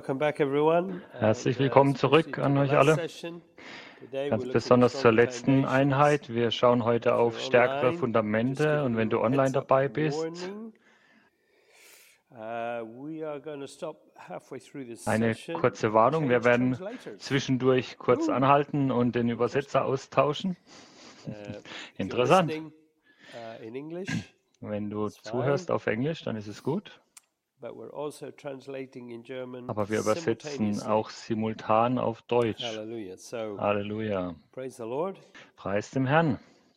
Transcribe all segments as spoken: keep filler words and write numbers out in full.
welcome back everyone. Herzlich And, uh, willkommen especially zurück to an the euch last alle. session. Today we're Ganz looking at besonders zur stronger letzten foundations. Einheit. Wir schauen heute If auf you're stärkere online, just Fundamente. giving Und you a wenn du little online heads up dabei bist, warning. Uh, we are going to stop halfway through this eine session kurze and Warnung. Wir change werden translators. zwischendurch kurz Ooh, anhalten und den Übersetzer interesting. austauschen. Uh, if you're Interessant. listening uh, in English, Wenn du it's fine. zuhörst auf Englisch, dann ist es gut. But we're also translating in German Aber wir übersetzen simultaneously. auch simultan auf Deutsch. Hallelujah. So, Halleluja. praise the Lord. Preis dem Herrn.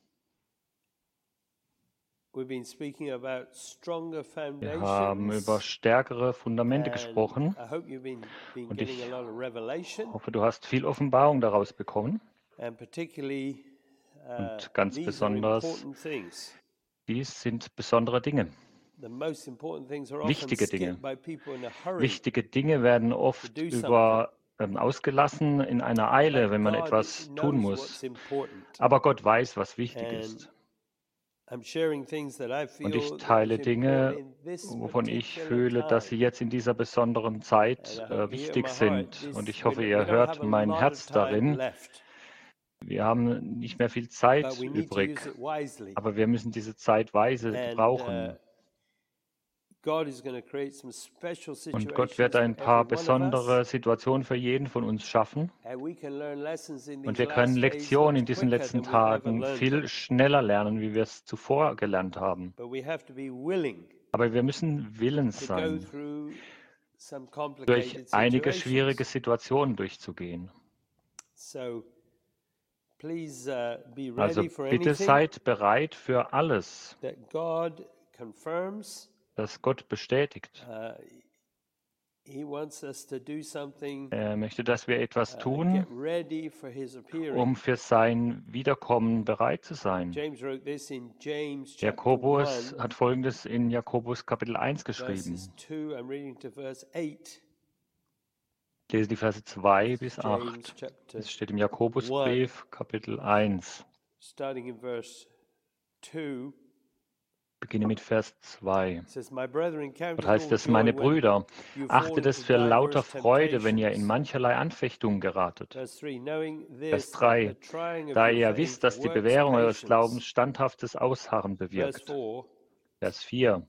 We've been speaking about stronger Wir haben über foundations, stärkere Fundamente and gesprochen. I hope you've been, been Und getting a ich lot of revelation, hoffe, du hast viel Offenbarung daraus bekommen. and particularly uh, Und ganz these are besonders, important things. dies sind besondere Dinge. The most important things are often Wichtige Dinge. skipped by people in a hurry Wichtige Dinge werden to oft do something. über, ähm, ausgelassen in einer Eile, But wenn man God etwas tun knows what's muss. important, Aber Gott weiß, was wichtig and ist. I'm sharing things that I Und ich feel that teile is important Dinge, in this wovon ich particular fühle, dass sie time. jetzt in dieser besonderen And Zeit I äh, hope you hear wichtig my heart. sind. Und This, ich we, hoffe, we ihr don't hört have a mein lot of Herz time darin. left, Wir haben nicht mehr viel but Zeit we need to übrig, use it wisely. aber wir müssen diese Zeit weise And uh, gebrauchen. God is going to create some special Und Gott wird situations for ein paar every one of besondere us, Situationen für jeden von uns schaffen. and we can learn lessons in Und these wir können last days Lektionen much in diesen quicker letzten than we've ever Tagen learned viel them. schneller lernen, wie wir es zuvor gelernt haben. But we have to be willing Aber wir müssen willens to go sein, through some durch complicated einige schwierige situations. Situationen durchzugehen. So please uh, be Also ready for bitte anything seid bereit für alles, that God confirms. das Gott bestätigt. Uh, he wants us to do something. Er möchte, dass wir etwas Uh, tun, get ready for His appearing. um für sein Wiederkommen bereit zu sein. James wrote this in James chapter Jakobus one, hat Folgendes in Jakobus Kapitel eins geschrieben. verses two. I'm reading to verse eight. Ich lese die Verse zwei bis James acht. chapter Es steht im one, Jakobusbrief, Kapitel eins. starting in verse two. Beginne mit Vers zwei. It says, "My brethren, count Dort it heißt all es, meine joy when Brüder, you fall achtet es into für lauter diverse Freude, wenn ihr in temptations." mancherlei Anfechtungen geratet. Verse three, knowing Vers this, that drei. the trying of Da your ihr faith wisst, dass die works Bewährung eures patience. Glaubens standhaftes Ausharren Verse bewirkt. four, Vers vier.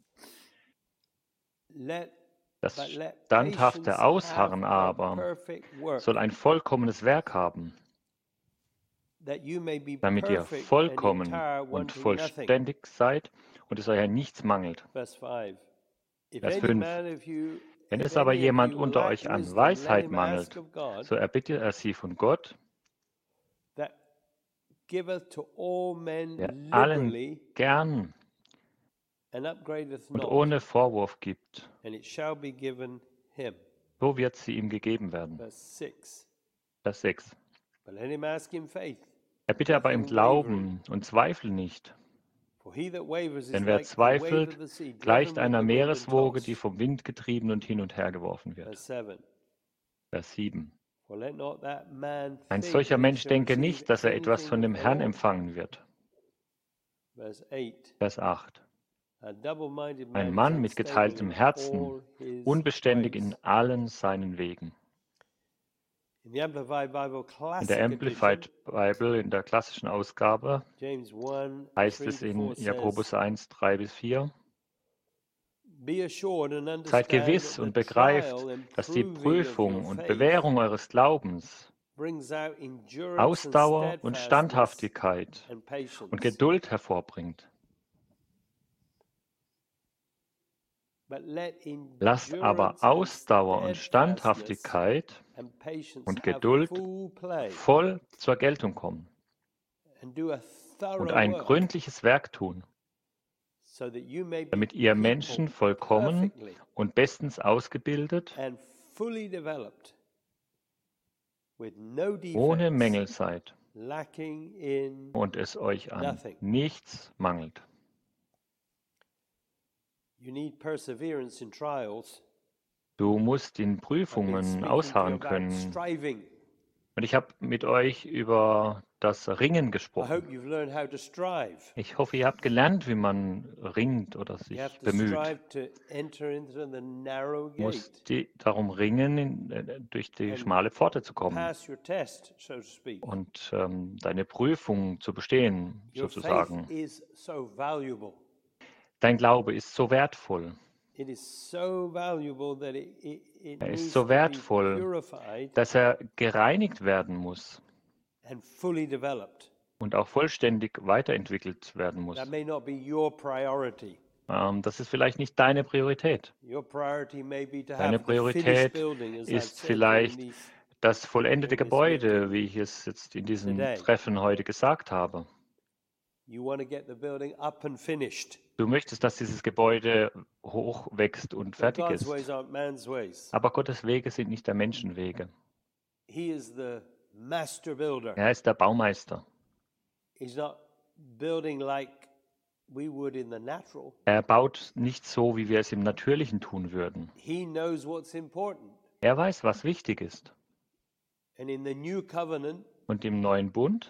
let Das but let standhafte patience Ausharren have her aber perfect work, soll ein vollkommenes Werk haben, that you may be damit ihr perfect and vollkommen entire, und wanting nothing. vollständig seid und es euch an nichts mangelt. Verse five, if Vers any fünf. man of you, Wenn if es aber any of jemand you unter lack euch an wisdom, let Weisheit him ask mangelt, of God, so erbitte er sie von Gott, that giveth to all men der allen liberally gern and upgradeth und not, ohne Vorwurf gibt. and it shall be given him. So wird sie ihm gegeben werden. Verse six, Vers sechs. but let him ask in faith, Erbitte aber im nothing wavering. Glauben und zweifle nicht. For he that wavers is Denn wer like a wave of zweifelt, the sea, driven gleicht with einer the wind and Meereswoge, die tossed. vom Wind getrieben und hin und her geworfen Verse wird. seven, Vers sieben. for let not that man Ein think solcher that he Mensch shall denke receive nicht, dass er etwas anything von of dem the Herrn Lord. empfangen wird. Verse eight, Vers acht. a double-minded Ein man is Mann mit unstable geteiltem in Herzen, all his unbeständig in ways. allen seinen Wegen. In the Amplified Bible In der Classic Edition, Amplified Bible, in der klassischen Ausgabe, James one, heißt three es to in four Jakobus says, eins, drei bis vier, be assured and seid understand gewiss that und the begreift, trial and dass die proving of your Prüfung und faith Bewährung eures Glaubens brings out endurance and Ausdauer und steadfastness Standhaftigkeit and und patience. Geduld hervorbringt. But let Lasst aber endurance and Ausdauer und steadfastness Standhaftigkeit and patience und have Geduld full play, voll zur Geltung kommen and do a und thorough ein work, gründliches Werk tun, so that you may be damit ihr people Menschen vollkommen perfectly und bestens ausgebildet, and fully developed, with no ohne defects, Mängel seid lacking in und es euch an nothing. nichts mangelt. You need perseverance in trials. Du musst in I've been Prüfungen speaking to you ausharren about können. striving. Und ich habe mit euch über das Ringen I gesprochen. hope you've learned how to strive. Ich hoffe, ihr habt gelernt, wie man ringt oder You sich have to bemüht. strive to enter into the narrow Du musst gate die, darum ringen, in, äh, durch die and schmale Pforte zu kommen pass your test, so to speak. und ähm, deine Prüfung zu bestehen, Your faith sozusagen. is so valuable. Dein Glaube ist so wertvoll. It is so valuable that it, it, it Er ist needs so to be wertvoll, purified dass er gereinigt werden muss and fully developed. und auch vollständig weiterentwickelt werden muss. That may not be your priority. Ähm, das ist vielleicht nicht deine Priorität. Your priority may be to Deine have the finished Priorität building, as I've ist said vielleicht during these. das vollendete during this Gebäude, meeting wie ich es jetzt in diesem today. Treffen heute gesagt habe. You want to get the building up and finished. Du möchtest, dass dieses Gebäude hochwächst und But fertig God's ist. ways aren't man's ways. Aber Gottes Wege sind nicht der Menschenwege. He is the master builder. Er ist der Baumeister. He's not building like we would in the natural. Er baut nicht so, wie wir es im Natürlichen tun würden. He knows what's important. Er weiß, was wichtig ist. And in the new covenant, Und im neuen Bund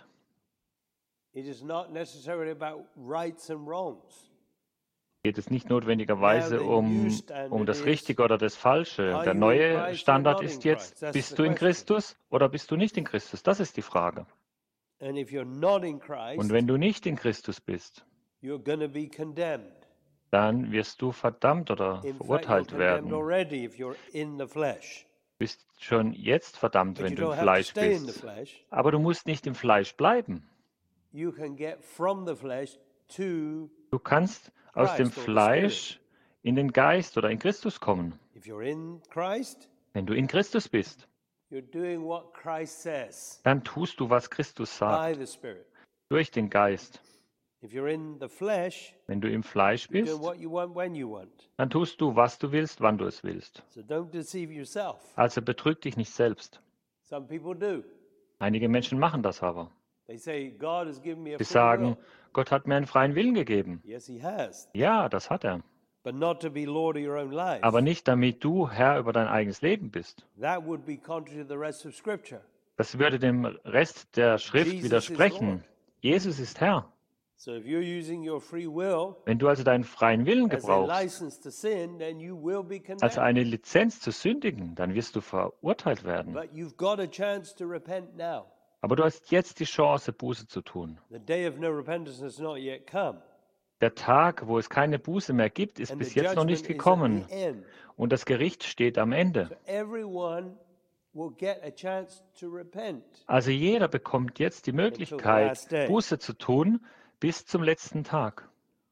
it is not necessarily about rights and wrongs. geht es nicht notwendigerweise Now, the um, new standard um das is, Richtige oder das Falsche. are Der you in neue Christ or Standard not ist in jetzt, Christ? That's the bist du in question. Christus oder bist du nicht in Christus? Das ist die Frage. And if you're not in Und Christ, wenn du nicht in Christus bist, you're going to be condemned. dann wirst du verdammt oder In fact, you're verurteilt condemned werden. already if you're in the flesh. Du bist schon jetzt verdammt, But wenn you du im don't have to Fleisch stay in the bist. flesh. Aber du musst nicht im Fleisch bleiben. You can get from the flesh to, Du kannst aus dem Christ or the Fleisch in den Geist oder in Christus kommen. if you're in Christ, Wenn du in Christus bist, you're doing what Christ says dann tust du, was Christus by sagt, the Spirit. durch den Geist. If you're in the flesh, Wenn du im Fleisch you're bist, doing what you want when you want. dann tust du, was du willst, wann du es willst. So don't deceive yourself. Also betrüg dich nicht selbst. Some people do. Einige Menschen machen das aber. They say, God has given me a Sie free sagen, will. Gott hat mir einen freien Willen gegeben. Yes, he has. Ja, das hat er. But not to be Lord of your own life. Aber nicht, damit du Herr über dein eigenes Leben bist. That would be contrary to the rest of Scripture. Das würde dem Rest der Schrift Jesus is widersprechen. Lord. Jesus ist Herr. So if you're using your free will Wenn du also deinen freien Willen as a gebrauchst, license to sin, then you will be als condemned. eine Lizenz zu sündigen, dann wirst du verurteilt werden. But you've got a chance to repent now. Aber du hast jetzt die Chance, Buße zu tun. The day of no repentance has not yet come. Der Tag, wo es keine Buße mehr gibt, ist And bis the jetzt noch judgment nicht is at gekommen. the end. Und das Gericht steht am Ende. So everyone will get a chance to repent. Also jeder bekommt jetzt die Möglichkeit, last day. Buße zu tun, bis zum letzten Tag.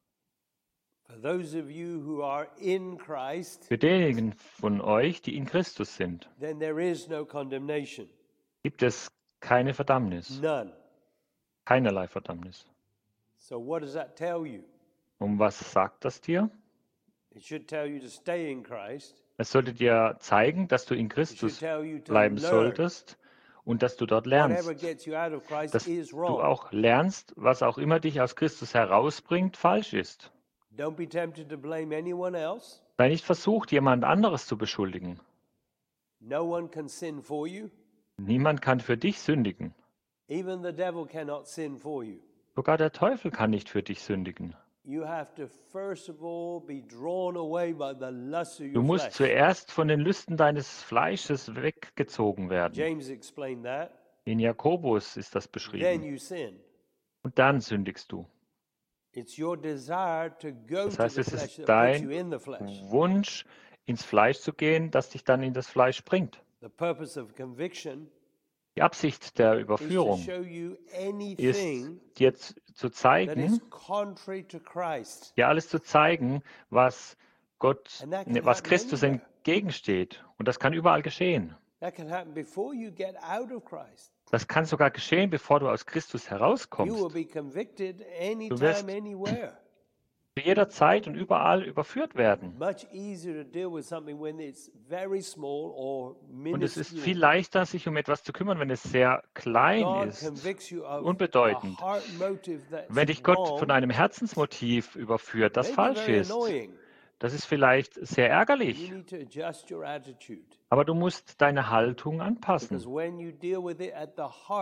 For those of you who are in Christ, Für diejenigen von euch, die in Christus sind, then there is no condemnation. gibt es keine Verdammnis, None. keinerlei Verdammnis. So what does that tell you? Um was sagt das dir? It should tell you to stay in Christ. Es sollte dir zeigen, dass du in It should Christus tell you to bleiben learn. solltest und dass du dort Whatever lernst. gets you out of Christ Dass is du wrong. auch lernst, was auch immer dich aus Christus herausbringt, falsch ist. Don't be tempted to blame anyone else. Sei nicht versucht, jemand anderes zu beschuldigen. No one can sin for you. Niemand kann für dich sündigen. Even the devil cannot sin for you. Sogar der Teufel kann nicht für dich sündigen. You have to first of all be drawn away by the lust of Du your musst flesh. zuerst von den Lüsten deines Fleisches weggezogen werden. James explained that. In Jakobus ist das Then beschrieben. you sin. Und dann sündigst du. It's your desire to go Das to heißt, the es flesh ist that puts you dein in the flesh. Wunsch, ins Fleisch zu gehen, das dich dann in das Fleisch bringt. The purpose of conviction Die Absicht der is to Überführung show you ist, anything dir z- zu that is zeigen, contrary to Christ. dir alles zu zeigen, was Gott, And that can ne, was happen Christus anywhere. entgegensteht. Und das kann überall geschehen. That can happen before you get out of Christ. Das kann sogar geschehen, bevor du aus Christus You will herauskommst. be convicted wirst- anytime, anywhere. Zu jeder Zeit und überall überführt werden. Much easier to deal with something when it's very small or Und es ist viel minuscule. leichter, sich um etwas zu kümmern, wenn es sehr klein God ist. convicts you of unbedeutend. a heart motive that's Wenn dich Gott wrong, von einem Herzensmotiv überführt, das may be falsch very ist, annoying. das ist vielleicht sehr You ärgerlich. need to adjust your attitude. Aber du musst deine Haltung anpassen. Because when you deal with it at the heart,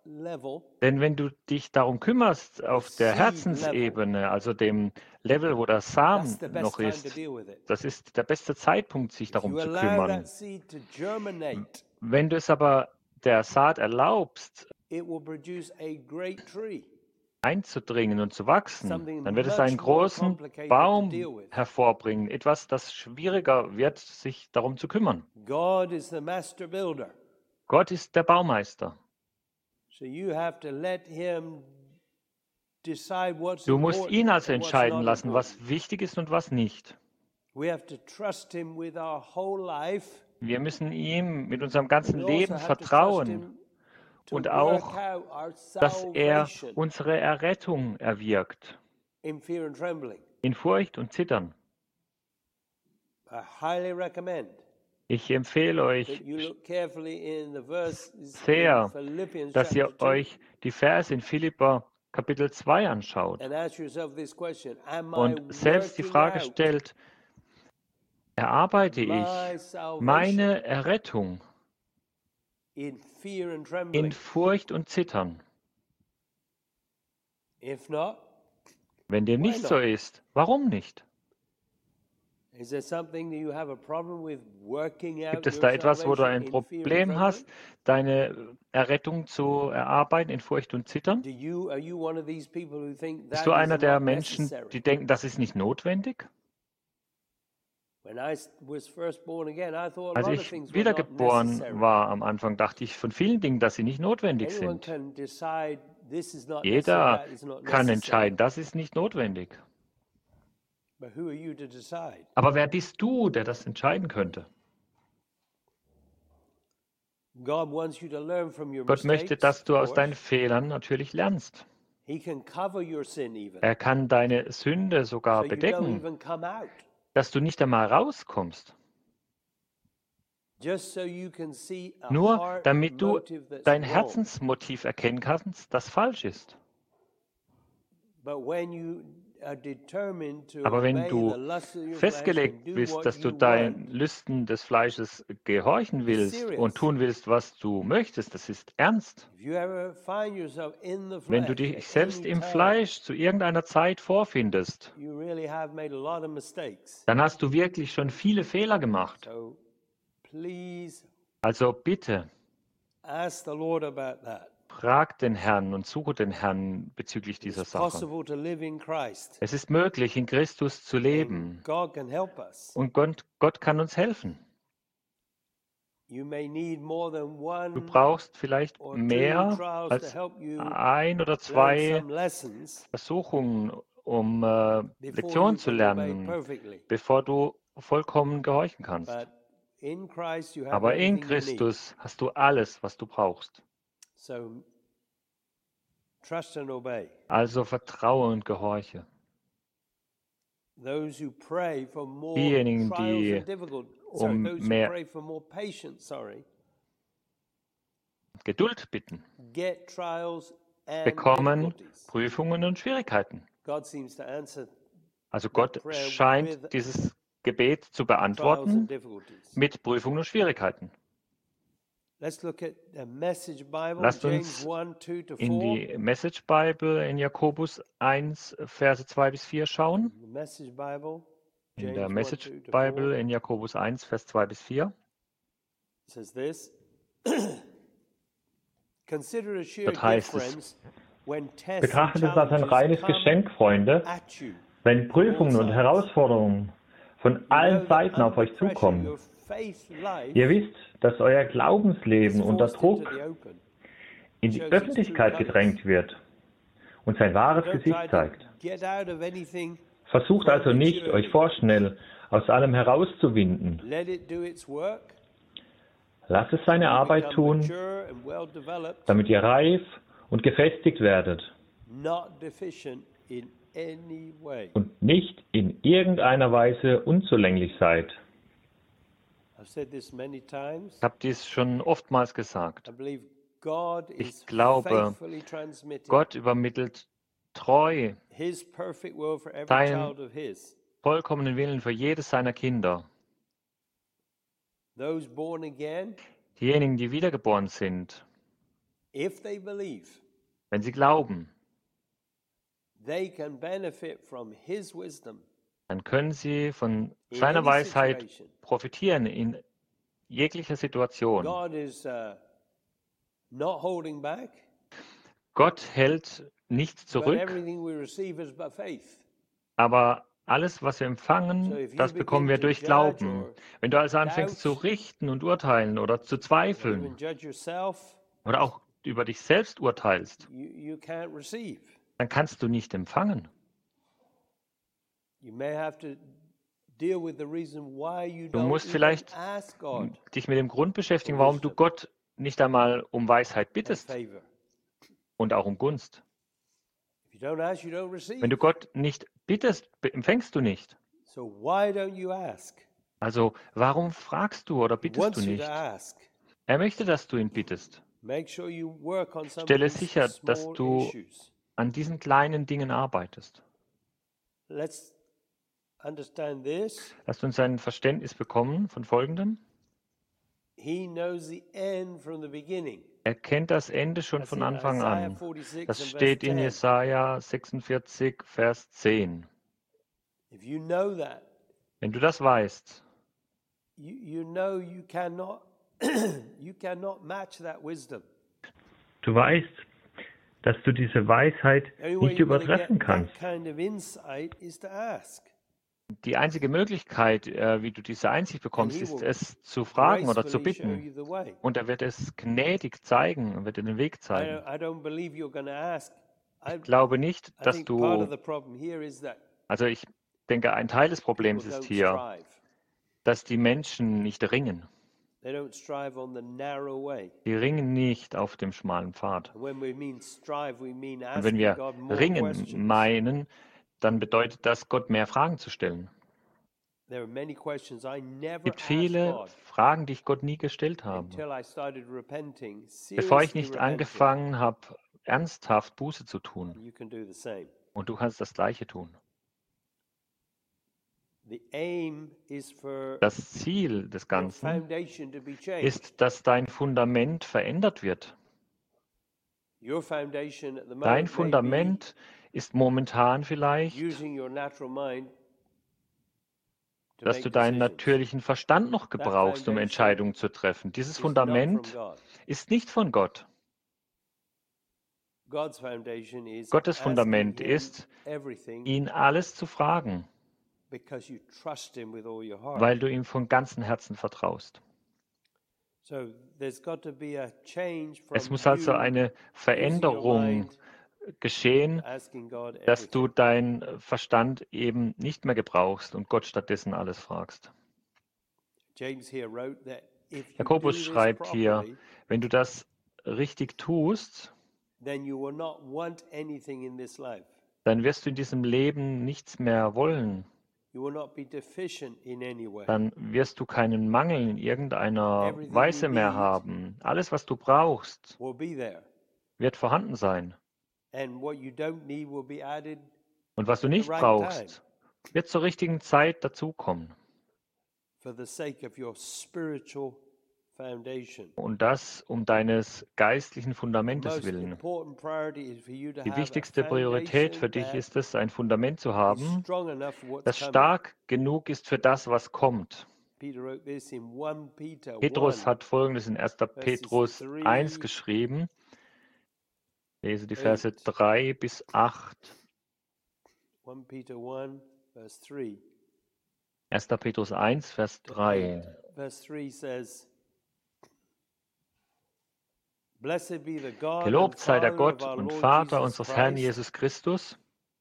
level, Denn wenn du dich darum kümmerst auf der seed Herzensebene, also dem Level, wo der that's Samen the noch best time to ist, deal with it. das ist der beste Zeitpunkt, sich If darum you zu allow kümmern. that seed to germinate, Wenn du es aber der Saat erlaubst, it will produce a great tree, einzudringen und zu wachsen, something dann wird es einen much more großen complicated to Baum deal with. hervorbringen, etwas, das schwieriger wird, sich darum zu kümmern. God is the master builder. Gott ist der Baumeister. So you have to let him decide what's Du musst ihn important also and what's entscheiden not lassen, was important. wichtig ist und was nicht. We have to trust him with our whole life. Wir müssen ihm mit unserem ganzen We Leben also have to trust vertrauen him to und work auch, out our dass er salvation unsere Errettung erwirkt, in fear and trembling. in Furcht und Zittern. I highly recommend Ich empfehle euch that you look carefully in the verses in sehr, Philippians dass ihr chapter two euch die Verse in Philipper Kapitel zwei anschaut and ask yourself this question: Am I und selbst die working Frage out stellt, erarbeite my ich salvation meine Errettung in fear and in trembling? Furcht und Zittern? If not, Wenn dem why nicht so not? ist, warum nicht? Is there something that you have a problem with working out Gibt es your da etwas, wo du salvation ein in fear and Problem trembling? hast, deine Errettung zu erarbeiten in Furcht und Zittern? Do you are you one of these people who think Bist that du is einer der not Menschen, necessary? die denken, das ist nicht notwendig? When I s- was first born again, I thought a Als lot of ich things were not wiedergeboren necessary. war am Anfang, dachte ich von vielen Dingen, dass sie nicht notwendig Anyone sind. can decide this is not necessary, Jeder that is not kann necessary. entscheiden, das ist nicht notwendig. But who are you to decide? Aber wer bist du, der das entscheiden könnte? God wants you to learn from your Gott möchte, mistakes, dass of du aus course. deinen Fehlern natürlich lernst. He can cover your sin even, Er kann deine Sünde sogar so you don't bedecken, even come out. dass du nicht einmal rauskommst. Just so you can see a Nur heart damit du motive that's dein wrong. Herzensmotiv erkennen kannst, das falsch ist. But when you are determined to Aber wenn obey du the lust of your flesh festgelegt and do bist, what dass du you deinen want, Lüsten des Fleisches gehorchen be willst serious. und tun willst, was du möchtest, das ist ernst. If you ever find yourself in the Wenn du flesh dich at selbst any im time, Fleisch zu irgendeiner Zeit vorfindest, you really have made a lot of mistakes. dann hast du wirklich schon viele Fehler gemacht. So please Also bitte, ask the Lord about that. frag den Herrn und suche den Herrn bezüglich dieser It's Sache. possible to live in Christ, Es ist möglich, in Christus zu leben. and God can help us. Und Gott, Gott kann uns helfen. You may need more than Du one brauchst vielleicht or two mehr trials to als help you ein oder learn zwei some lessons Versuchungen, um äh, before Lektionen you zu can obey lernen, perfectly. bevor du vollkommen gehorchen kannst. But in Christ you have Aber in everything you need. Christus hast du alles, was du brauchst. So trust and obey. Also vertraue und gehorche. Those who pray for more Diejenigen, trials die and difficult, sorry, um those who mehr pray for more patience, sorry, Geduld bitten, get trials and bekommen difficulties. Prüfungen und Schwierigkeiten. God seems to answer Also that Gott prayer with scheint dieses Gebet zu trials and beantworten difficulties. mit Prüfungen und Schwierigkeiten. Let's look at the Message Bible, Lasst James uns one, two to in four. die Message Bible in Jakobus eins, Verse zwei bis vier schauen. The Message Bible, In der James one, Message two to Bible four, in Jakobus eins, Vers zwei bis vier. says this. Consider a sheer Dort gift, heißt es, friends, when tests and Betrachtet es als ein challenges reines come Geschenk, Freunde, at you. wenn Prüfungen und Herausforderungen von You know allen that Seiten auf under euch pressure zukommen. your faith life Ihr wisst, dass euer is Glaubensleben unter forced into Druck the open. in die Öffentlichkeit gedrängt wird und sein wahres Don't Gesicht try to zeigt. get out of anything Versucht also nicht, euch vorschnell aus allem herauszuwinden. Let it do its work. Lasst es seine You Arbeit become tun, mature and well developed, damit ihr reif und gefestigt werdet not deficient in any way. und nicht in irgendeiner Weise unzulänglich seid. I've said this many times. Ich habe dies schon oftmals gesagt. I believe God is Ich glaube, faithfully transmitting Gott übermittelt treu His perfect will for every Sein- child of His. vollkommenen Willen für jedes seiner Kinder. Those born again Diejenigen, die wiedergeboren sind, if they believe, wenn sie glauben, they can benefit from his wisdom dann können sie von in seiner any Weisheit situation. profitieren in jeglicher Situation. God is uh, not holding back, Gott hält nichts but zurück, everything we receive is by faith. aber alles, was wir So empfangen, if you das bekommen begin wir to durch judge Glauben. or Wenn du also anfängst zu doubt, richten und urteilen oder zu or even zweifeln judge yourself, oder auch über dich selbst urteilst, you, you can't receive. dann kannst du nicht empfangen. You may have to deal with the reason why you Du don't musst even vielleicht ask God dich mit dem Grund beschäftigen, for warum du wisdom Gott nicht einmal um Weisheit and bittest favor. und auch um Gunst. If you don't ask, you don't Wenn receive. du Gott nicht bittest, be- empfängst du nicht. So why don't you ask? Also warum fragst du oder He bittest du wants you to nicht? ask. Er möchte, dass du ihn bittest. Make sure you work on some of Stelle these sicher, dass small du issues. an diesen kleinen Dingen arbeitest. Let's understand this. Lasst uns ein Verständnis bekommen von Folgendem. He knows the end from the beginning. Er kennt das Ende schon That's von in Anfang Isaiah an. forty-six Das and verse steht in ten. Jesaja sechsundvierzig, Vers zehn. If you know that, Wenn du das weißt, you, you know you cannot you cannot match that wisdom. Du weißt, dass du diese Weisheit The only way nicht you're going to übertreffen get that kannst. kind of insight is to ask. die einzige Möglichkeit, äh, wie du diese Einsicht bekommst, he ist will es zu fragen oder zu Gracefully show bitten. you the way. Und er wird es gnädig zeigen und wird dir den Weg I zeigen. don't, I don't believe you're going to ask. I, Ich glaube nicht, I dass think part of du, the problem here is that also ich denke, ein Teil des people Problems ist don't hier, strive. dass die Menschen nicht ringen. They don't strive on the narrow way. Die ringen nicht auf dem schmalen Pfad. And when we mean strive, we mean Und wenn asking wir God more ringen questions. meinen, dann bedeutet das, Gott mehr Fragen zu stellen. There are many questions I Es never gibt asked viele God Fragen, die ich Gott nie gestellt habe. until I started repenting, Bevor ich seriously nicht repenting. angefangen habe, ernsthaft Buße zu tun. You can do the same. Und du kannst das Gleiche tun. The aim is for Das Ziel des your Ganzen foundation to be changed. ist, dass dein Fundament verändert wird. Your foundation at the Dein moment may be Fundament ist momentan vielleicht, using your natural mind to dass make du deinen decisions. natürlichen Verstand noch gebrauchst, um foundation Entscheidungen zu treffen. Dieses It's not from Fundament God. ist nicht von Gott. God's foundation is Gottes asking Fundament him ist, everything ihn alles zu fragen, because you trust him with all your heart. weil du ihm von ganzem Herzen vertraust. So there's got to be a change from Es muss also you eine using your Veränderung mind geschehen, to asking God dass du everything. deinen Verstand eben nicht mehr gebrauchst und Gott stattdessen alles fragst. James here wrote that if you do Jakobus this schreibt hier, properly, wenn du das richtig tust, then you will not want anything in this life. dann wirst du in diesem Leben nichts mehr wollen. You will not be deficient in any way. Dann wirst du keinen Mangel in irgendeiner Everything Weise you mehr need haben. Alles, was du brauchst, will be there. wird vorhanden sein. And what you don't need will be added Und was du at the nicht right time brauchst, wird zur richtigen Zeit dazukommen. for the sake of your spiritual foundation. Und das um deines geistlichen The Fundamentes most willen. important priority is for you to Die have a wichtigste Priorität für foundation dich that ist es, ein Fundament zu is haben, strong enough for what's das coming. stark genug ist für das, was kommt. Peter wrote this in First Peter Petrus one. hat Folgendes in erster verses Petrus three eins geschrieben. Lese die to Verse eight. drei bis acht. First Peter one, verse three. erster Petrus eins, Vers to drei. eight. Verse three says, Blessed be the God and Gelobt sei der Father of Gott our und Lord Vater Jesus unseres Herrn Christ, Jesus Christus,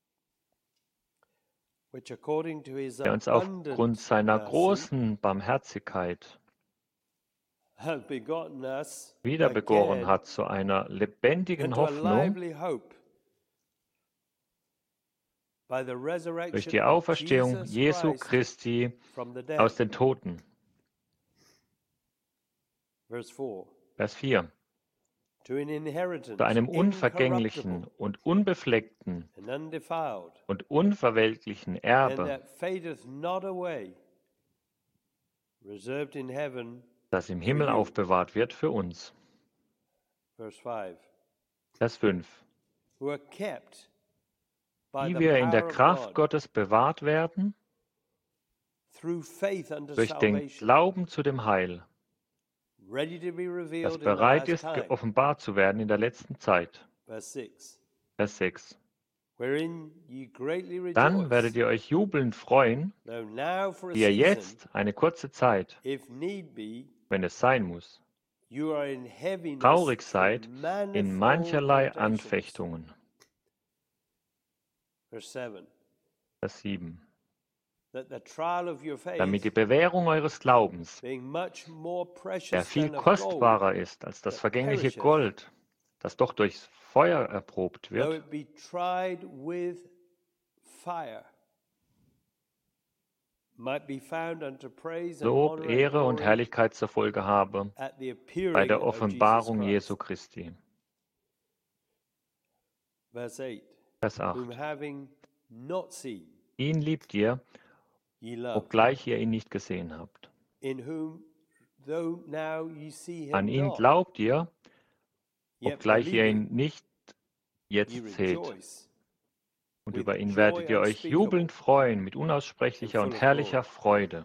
which according to his der uns abundant aufgrund seiner mercy großen Barmherzigkeit hath begotten us wiederbegeben again hat zu einer lebendigen into a Hoffnung lively hope by the durch resurrection die of Auferstehung Jesus Jesu Christ Christi from the aus dead. den Toten. Verse four. Vers vier. To an inheritance Zu einem incorruptible unvergänglichen und unbefleckten and undefiled, und unverweltlichen and Erbe, that fadeth not away, reserved in heaven das im for Himmel you. aufbewahrt wird für uns. Verse five. Vers fünf. Who are kept by Die the wir in der power of Kraft God Gottes bewahrt werden, through faith unto durch den salvation, Glauben zu dem Heil, ready to be das revealed in the bereit last ist, time. geoffenbart zu werden in der letzten Zeit. Verse six. Vers sechs. Wherein ye greatly Dann werdet rejoice, ihr euch jubelnd freuen, though now for a wie ihr season, jetzt eine kurze Zeit, if need be, wenn es sein muss, you are in heaviness traurig through seid in manifold mancherlei temptations. Anfechtungen. Verse seven. Vers sieben. That the trial of your Damit die faith, Bewährung eures Glaubens, being much more der precious viel than of gold, kostbarer ist als das that vergängliche perisheth, Gold, das doch durchs Feuer erprobt though wird, it be tried with fire, might be found unto praise and Lob, honor and Ehre und glory Herrlichkeit zur Folge habe at the bei appearing der of Jesus Offenbarung Jesu Christ. Christi. Verse eight. Vers Whom acht. having not seen, Ihn liebt ihr, ye love, obgleich ihr ihn nicht gesehen habt. in whom, though now ye see An him ihn not, glaubt ihr, yet obgleich ihr believing, ihn nicht ye jetzt seht. rejoice Und with über ihn joy werdet ihr euch unspeakable jubelnd freuen mit and unaussprechlicher full und of herrlicher glory. Freude.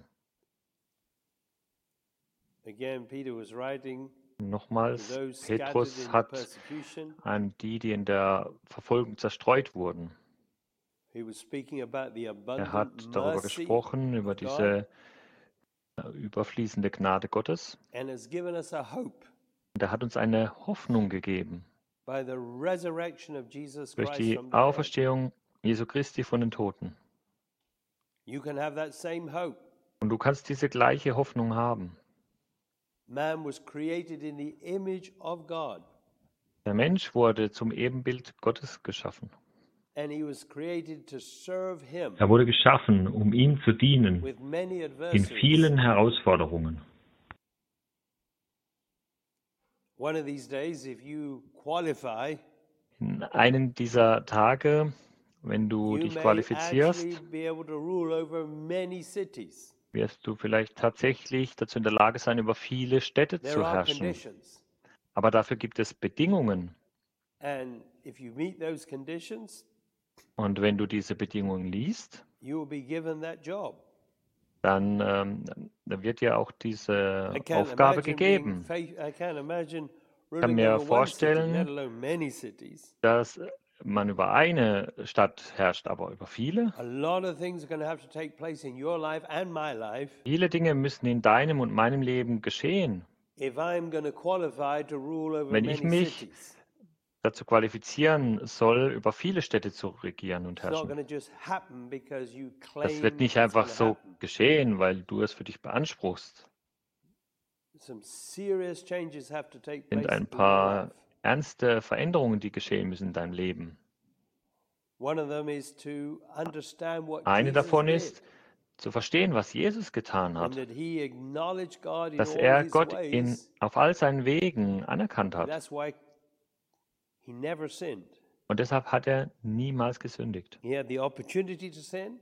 Again, Peter was writing to Nochmals, those scattered in Petrus the hat persecution. an die, die in der Verfolgung zerstreut wurden. He was speaking about the Er abundant hat darüber mercy gesprochen, über of God, diese äh, überfließende Gnade Gottes. and has given us a hope Und er hat uns eine Hoffnung gegeben by the resurrection of Jesus durch Christ die from the dead. Auferstehung Jesu Christi von den Toten. You can have that same hope. Und du kannst diese gleiche Hoffnung haben. Man was created in the image of God, Der Mensch wurde zum Ebenbild Gottes geschaffen. and he was created to serve him Er wurde geschaffen, um ihm zu dienen with many in adversaries. vielen Herausforderungen. One of these days, if you qualify, In einem dieser Tage, wenn du you dich may qualifizierst, actually be able to rule over many cities. wirst du vielleicht tatsächlich dazu in der Lage sein, über viele Städte There zu are herrschen. conditions, Aber dafür gibt es Bedingungen. and if you meet those conditions, Und wenn du diese Bedingungen liest, you will be given that job. dann ähm, dann wird dir auch diese I can't Aufgabe imagine being gegeben. faith, I can't imagine kann ruling mir over one city, vorstellen, let alone many cities. Dass man über eine Stadt herrscht, aber über viele. A lot of things are going to have to take place in your life and my life Viele Dinge müssen in deinem und meinem Leben geschehen, if I'm going to qualify to rule over wenn ich many mich cities. dazu qualifizieren soll, über viele Städte zu regieren und It's not herrschen. going to just happen because you Das claim wird nicht it's einfach going to so happen. geschehen, weil du es für dich beanspruchst. Some serious changes have to take Es sind place ein in your paar life. ernste Veränderungen, die geschehen müssen in deinem Leben. One of them is to understand what Eine Jesus davon did, ist, zu verstehen, was Jesus getan and hat, that he acknowledged God in dass all er his Gott in, ways. auf all seinen Wegen anerkannt hat. That's why he never sinned. Und deshalb hat er niemals gesündigt. He had the opportunity to sin.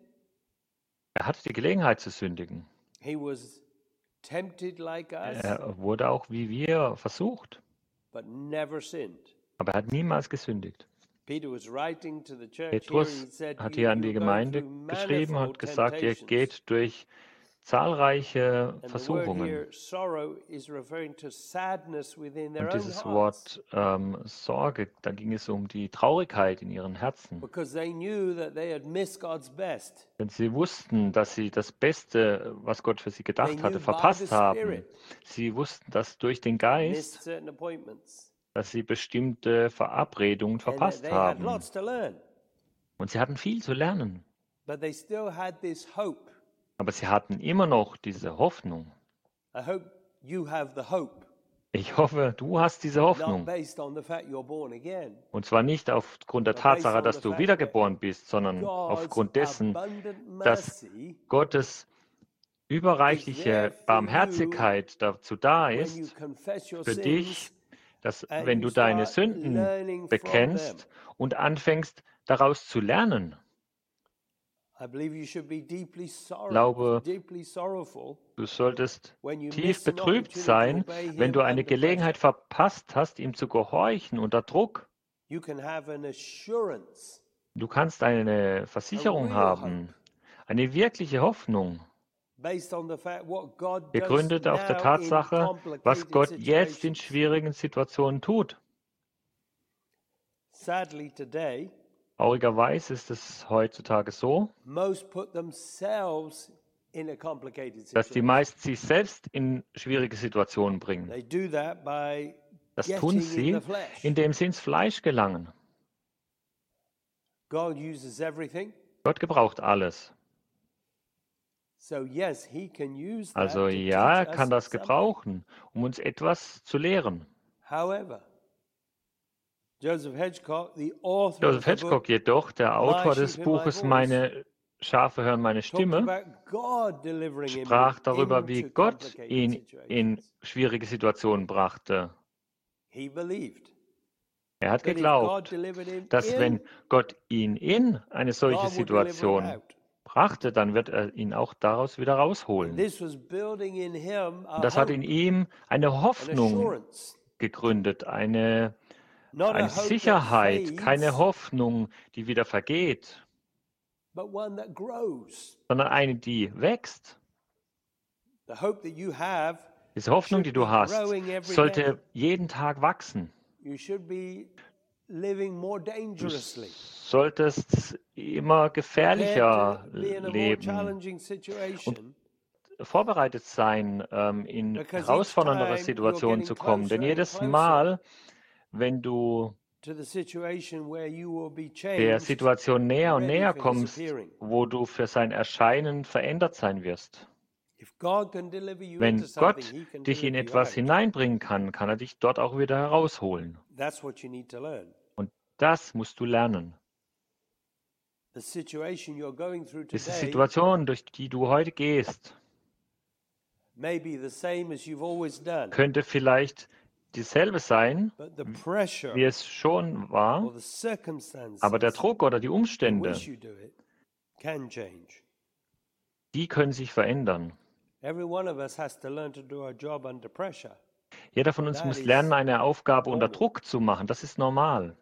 Er hatte die Gelegenheit zu sündigen. He was tempted like us, Er wurde auch wie wir versucht, but never sinned. aber er hat niemals gesündigt. Peter was writing to the church here, and he Petrus said, hat you, hier an you're die going Gemeinde through geschrieben, hat manifold gesagt, ihr temptations. geht durch zahlreiche And the word Versuchungen. here, sorrow, is referring to sadness within their Und own dieses hearts. Wort ähm, Sorge, da ging es um die Traurigkeit in ihren Herzen. Because they knew that they had missed God's best. Denn sie wussten, dass sie das Beste, was Gott für sie They gedacht knew hatte, by the verpasst haben. Spirit, Sie wussten, dass durch den missed Geist, certain appointments. dass sie bestimmte Verabredungen And that verpasst they had haben. lots to learn. Und sie hatten viel zu lernen. But they still had this hope. Aber sie hatten immer noch diese Hoffnung. I hope you have the hope, Ich hoffe, du hast diese not Hoffnung. based on the fact you're born again. Und zwar nicht aufgrund der But based Tatsache, on dass the du fact wiedergeboren bist, sondern God's aufgrund dessen, abundant dass mercy, Gottes überreichliche Barmherzigkeit dazu da when you ist, confess your für dich, sins, dass and wenn you du deine start Sünden learning from bekennst them. und anfängst, daraus zu lernen. I believe you should be deeply sorrow, glaube, deeply sorrowful du solltest when you tief miss an betrübt opportunity to sein, obey wenn him du eine under pressure. Gelegenheit verpasst hast, ihm zu gehorchen unter Druck. You can have an assurance, Du kannst eine a Versicherung real haben, hope, eine wirkliche Hoffnung, based on the fact what God does begründet auf der now in Tatsache, was complicated Gott jetzt in situations. schwierigen Situationen tut. Sadly today, Traurigerweise ist es heutzutage so, most put themselves in a complicated dass die situation. meisten sich selbst in schwierige Situationen bringen. They do that by Das tun getting in sie, the flesh. indem sie ins Fleisch gelangen. God uses everything. Gott gebraucht alles. So yes, he can use that Also to ja, er teach kann us das something. gebrauchen, um uns etwas zu lehren. However, Joseph Hedgecock, the author Joseph of the book, Hedgecock jedoch, der Autor des Sheep Hear My Buches Voice, Meine Schafe hören meine talked Stimme, about God delivering him sprach darüber, wie into Gott complicated ihn in situations. schwierige Situationen brachte. He believed Er hat that if God geglaubt, delivered him dass in, wenn Gott ihn in eine solche God would deliver him Situation out. brachte, dann wird er ihn auch daraus wieder And rausholen. this was building in him a Und das hat in hope, ihm eine an Hoffnung assurance, gegründet, eine, not eine a hope that Sicherheit, keine fades, Hoffnung, die wieder vergeht, but one that grows. sondern eine, die wächst. The hope that you have Diese Hoffnung, die should du be hast, growing every day. sollte jeden Tag wachsen. You should be living more Du dangerously, solltest immer prepared gefährlicher to be in a more leben, challenging situation, vorbereitet sein, ähm, in because each herausfordernere time you're Situationen getting zu kommen. Denn closer and jedes closer Mal, wenn du to the situation where you will be der changed, Situation näher und ready näher for his kommst, appearing. wo du für sein Erscheinen verändert sein wirst. If God can deliver you into Wenn something, Gott he can dich in deliver you etwas out. hineinbringen kann, kann er dich dort auch wieder herausholen. That's what you need to learn. Und das musst du lernen. The situation you're going through Diese today Situation, durch die du heute gehst, may be the same as you've always done, könnte vielleicht dieselbe sein, but the pressure wie es schon or war, the circumstances aber der Druck oder die in Umstände, which you do it can change. die können sich verändern. Every one of us has to learn to do our job under pressure. Jeder von uns That muss is lernen, eine Aufgabe unter normal. Druck zu machen. Das ist normal.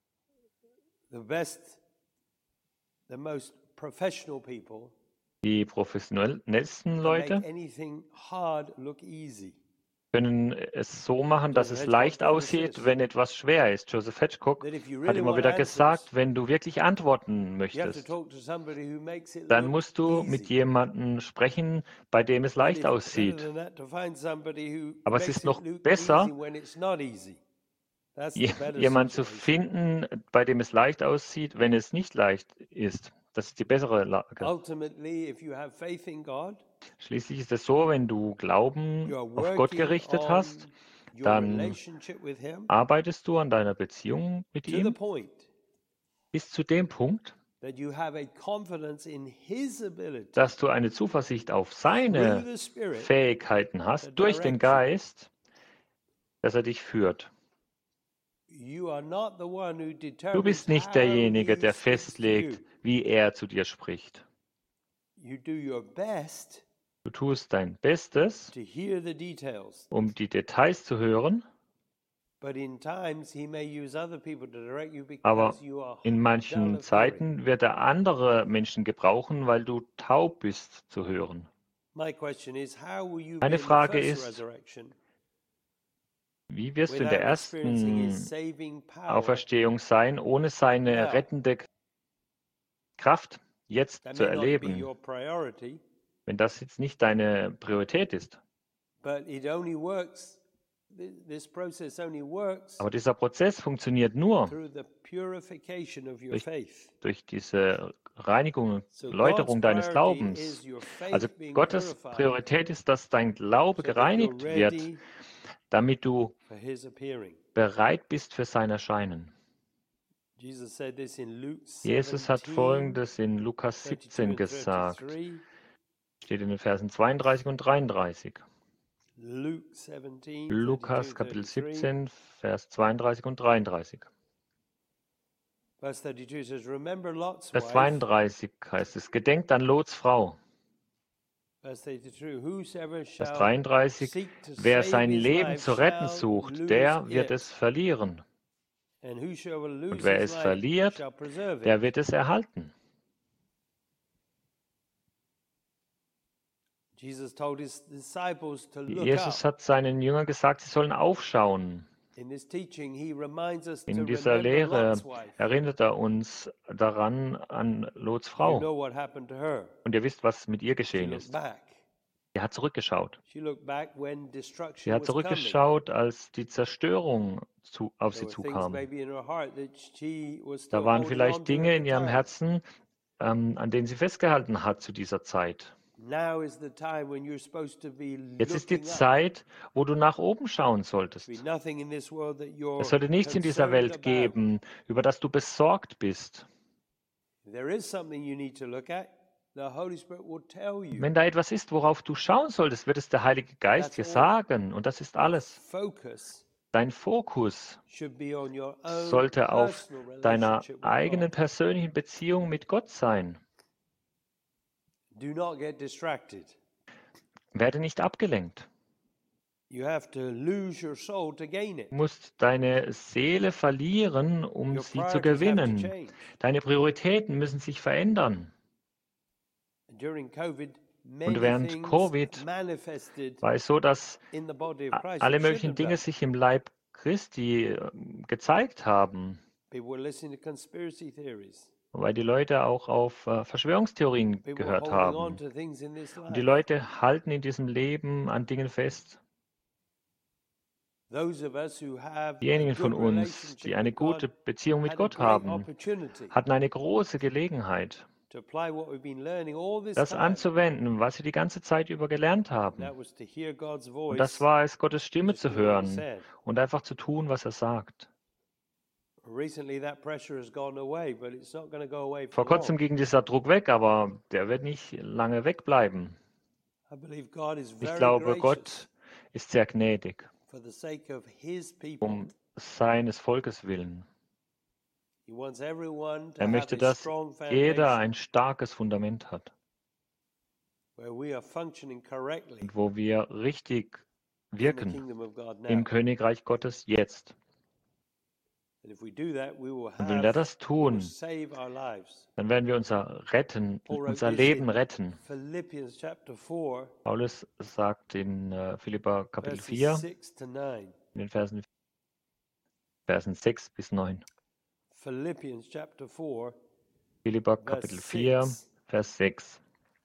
The best, the most professional people Die professionellsten can Leute make anything hard look easy. können es so machen, dass Joseph es Hedgecock leicht told us aussieht, this, wenn etwas schwer ist. Joseph Hedgecock that if you hat really immer want wieder answers, gesagt, wenn du wirklich antworten you have to möchtest, talk to somebody who makes it dann look musst du mit easy. jemandem sprechen, bei dem es But leicht it's better aussieht. than that to find somebody who Aber es makes ist it noch look besser, easy when it's not easy. That's the je- better jemanden zu situation. finden, bei dem es leicht aussieht, wenn es nicht leicht ist. Das ist die bessere Lage. Ultimately, if you have faith in God, Schließlich ist es so, wenn du Glauben you are auf Gott working gerichtet on hast, your dann relationship with Him arbeitest du an deiner Beziehung mit to the ihm point bis zu dem Punkt, that you have a confidence in His ability dass du eine Zuversicht auf through seine the Spirit. Fähigkeiten hast, to durch den direct you. Geist, dass er dich führt. You are not the one who Du determines bist nicht how derjenige, He der speaks to you. festlegt, wie er zu dir spricht. You do your best Du tust dein Bestes, to hear the details, um die Details zu hören, but in times He may use other people to direct you aber because you are in dull manchen of hearing. Zeiten wird er andere Menschen gebrauchen, weil du taub bist zu hören. My question is, how will you be Meine in the Frage first ist, resurrection wie wirst du in der without experiencing His ersten saving power? Auferstehung sein, ohne seine Now, rettende Kraft jetzt that zu may not be erleben, your priority, wenn das jetzt nicht deine Priorität ist? but it only works, thi- this process only works Aber dieser Prozess funktioniert nur through the purification of your durch, faith. durch diese Reinigung, So God's Läuterung deines priority Glaubens. is your Also faith being Gottes purified Priorität ist, dass dein Glaube so that you're gereinigt wird, ready damit du for His appearing. bereit bist für sein Erscheinen. Jesus said this in Luke Jesus hat seventeen, Folgendes in Lukas thirty-two siebzehn and gesagt. thirty-three. Steht in den Versen zweiunddreißig und dreiunddreißig. Luke seventeen, Lukas thirty-two, Kapitel thirty-three. siebzehn, Vers zweiunddreißig und dreiunddreißig. Verse thirty-two says, remember Lot's Vers wife. zweiunddreißig heißt es, gedenkt an Lots Frau. Verse thirty-two, whosoever Vers shall dreiunddreißig, seek to wer save sein his Leben life zu retten shall sucht, lose der wird es it. verlieren. And whosoever Und loses wer his es life verliert, shall preserve der it. wird es erhalten. Jesus told his disciples to look Jesus up. hat seinen Jüngern gesagt, sie sollen aufschauen. In this teaching, he reminds us to In dieser remember Lehre Lot's wife. erinnert er uns daran an Lots You Frau. know what happened to her. Und ihr wisst, was mit ihr She geschehen looked ist. back. Sie hat zurückgeschaut. She looked back when Sie destruction hat was coming. zurückgeschaut, als die Zerstörung zu, auf There sie were things zukam. maybe in her heart that she was Da still waren holding on vielleicht to Dinge at in the ihrem time. Herzen, ähm, an denen sie festgehalten hat zu dieser Zeit. Now is the time when you're supposed to be Jetzt ist die looking up. Zeit, wo du nach oben schauen solltest. Be nothing in this world that Es you're sollte nichts in dieser concerned Welt about. geben, über das du besorgt bist. If there is something you need to look at, the Holy Spirit will tell you. Wenn da etwas ist, worauf du schauen solltest, wird es der Heilige Geist dir That's all. sagen. Und das ist Your alles. focus Dein Fokus should be on your own sollte auf personal deiner relationship with eigenen God. persönlichen Beziehung mit Gott sein. Do not get distracted. Werde nicht abgelenkt. You have to lose your soul to gain it. Du musst deine Seele verlieren, um Your sie zu priorities have to gewinnen. change. Deine Prioritäten müssen sich verändern. During COVID, Und many während things Covid manifested war es so, dass in the body of a- Christ alle that shouldn't möglichen have Dinge done. sich im Leib Christi äh, gezeigt haben, People were listening to conspiracy theories. weil die Leute auch auf äh, Verschwörungstheorien People were gehört holding on haben. to things in this Und die life. Leute halten in diesem Leben an Dingen fest. Those of us who have a Diejenigen von good uns, relationship die eine with God gute Beziehung mit had a Gott great haben, opportunity hatten eine große Gelegenheit, to apply what we've been learning all this das time. anzuwenden, was sie die ganze Zeit über gelernt And haben. that was to hear God's Und das voice, war es, Gottes Stimme just zu do what he hören said. und einfach zu tun, was er sagt. Recently that pressure has gone away, but it's not going to go away Vor for kurzem long. ging dieser Druck weg, aber der wird nicht lange wegbleiben. I believe God is Ich very glaube, gracious Gott ist sehr gnädig, for the sake of his people. um seines Volkes willen. He wants everyone to Er have möchte, a dass strong jeder foundation ein starkes Fundament hat where we are functioning correctly und wo wir richtig in the wirken kingdom of God im now. Königreich Gottes jetzt. And if we do that, we will Und wenn wir have das we will tun, save our lives. dann werden wir unser retten, Paul wrote unser this Leben in retten. Philippians chapter four, Paulus sagt in äh, Philipper Kapitel verses vier, six to nine. in den Versen, Versen sechs bis neun. Philippians chapter four, Philipper Kapitel vier, six. Vers sechs.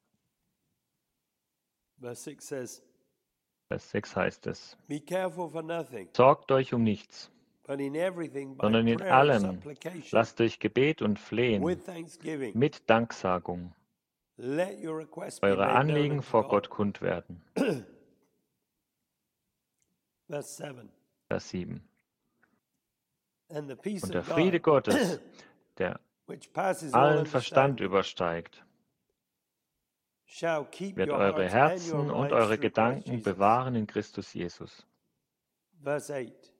verse six says, Vers sechs heißt es: "Be careful for nothing, Sorgt euch um nichts, but in everything by sondern in prayer and allem supplication lasst durch Gebet und Flehen with thanksgiving, mit Danksagung let your requests be eure made known Anliegen unto vor God." Gott kund werden. Verse seven. Vers sieben. And the peace Und der of Friede God, Gottes, der which passes all allen Verstand understanding, übersteigt, shall keep wird your eure hearts and your Herzen und minds eure through Christ Gedanken Jesus. bewahren in Christus Jesus. Verse eight.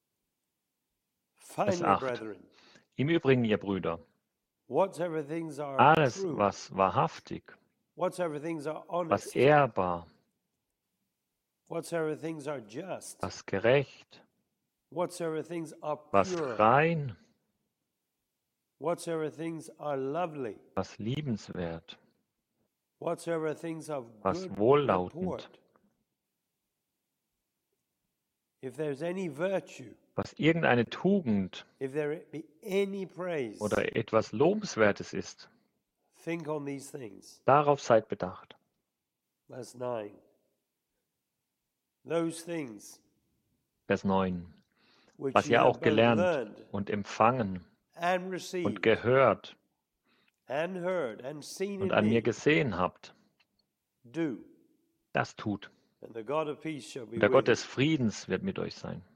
Vers Finally, acht. brethren, Im Übrigen, ihr Brüder, whatsoever things are alles, true, was wahrhaftig, whatsoever things are was honest, ehrbar, whatsoever things are just, was gerecht, whatsoever things are was pure, rein, whatsoever things are lovely, was liebenswert, whatsoever things of was good wohllautend, report. If there's any virtue, was irgendeine Tugend if there be any praise, oder etwas Lobenswertes ist, think on these things. darauf seid bedacht. Verse nine. Those things Vers neun. which Was you ihr have auch both gelernt learned und empfangen and und received gehört and heard and seen und in an mir me, gesehen habt, do, das tut. and the God of peace shall be Und der with Gott you. des Friedens wird mit euch sein.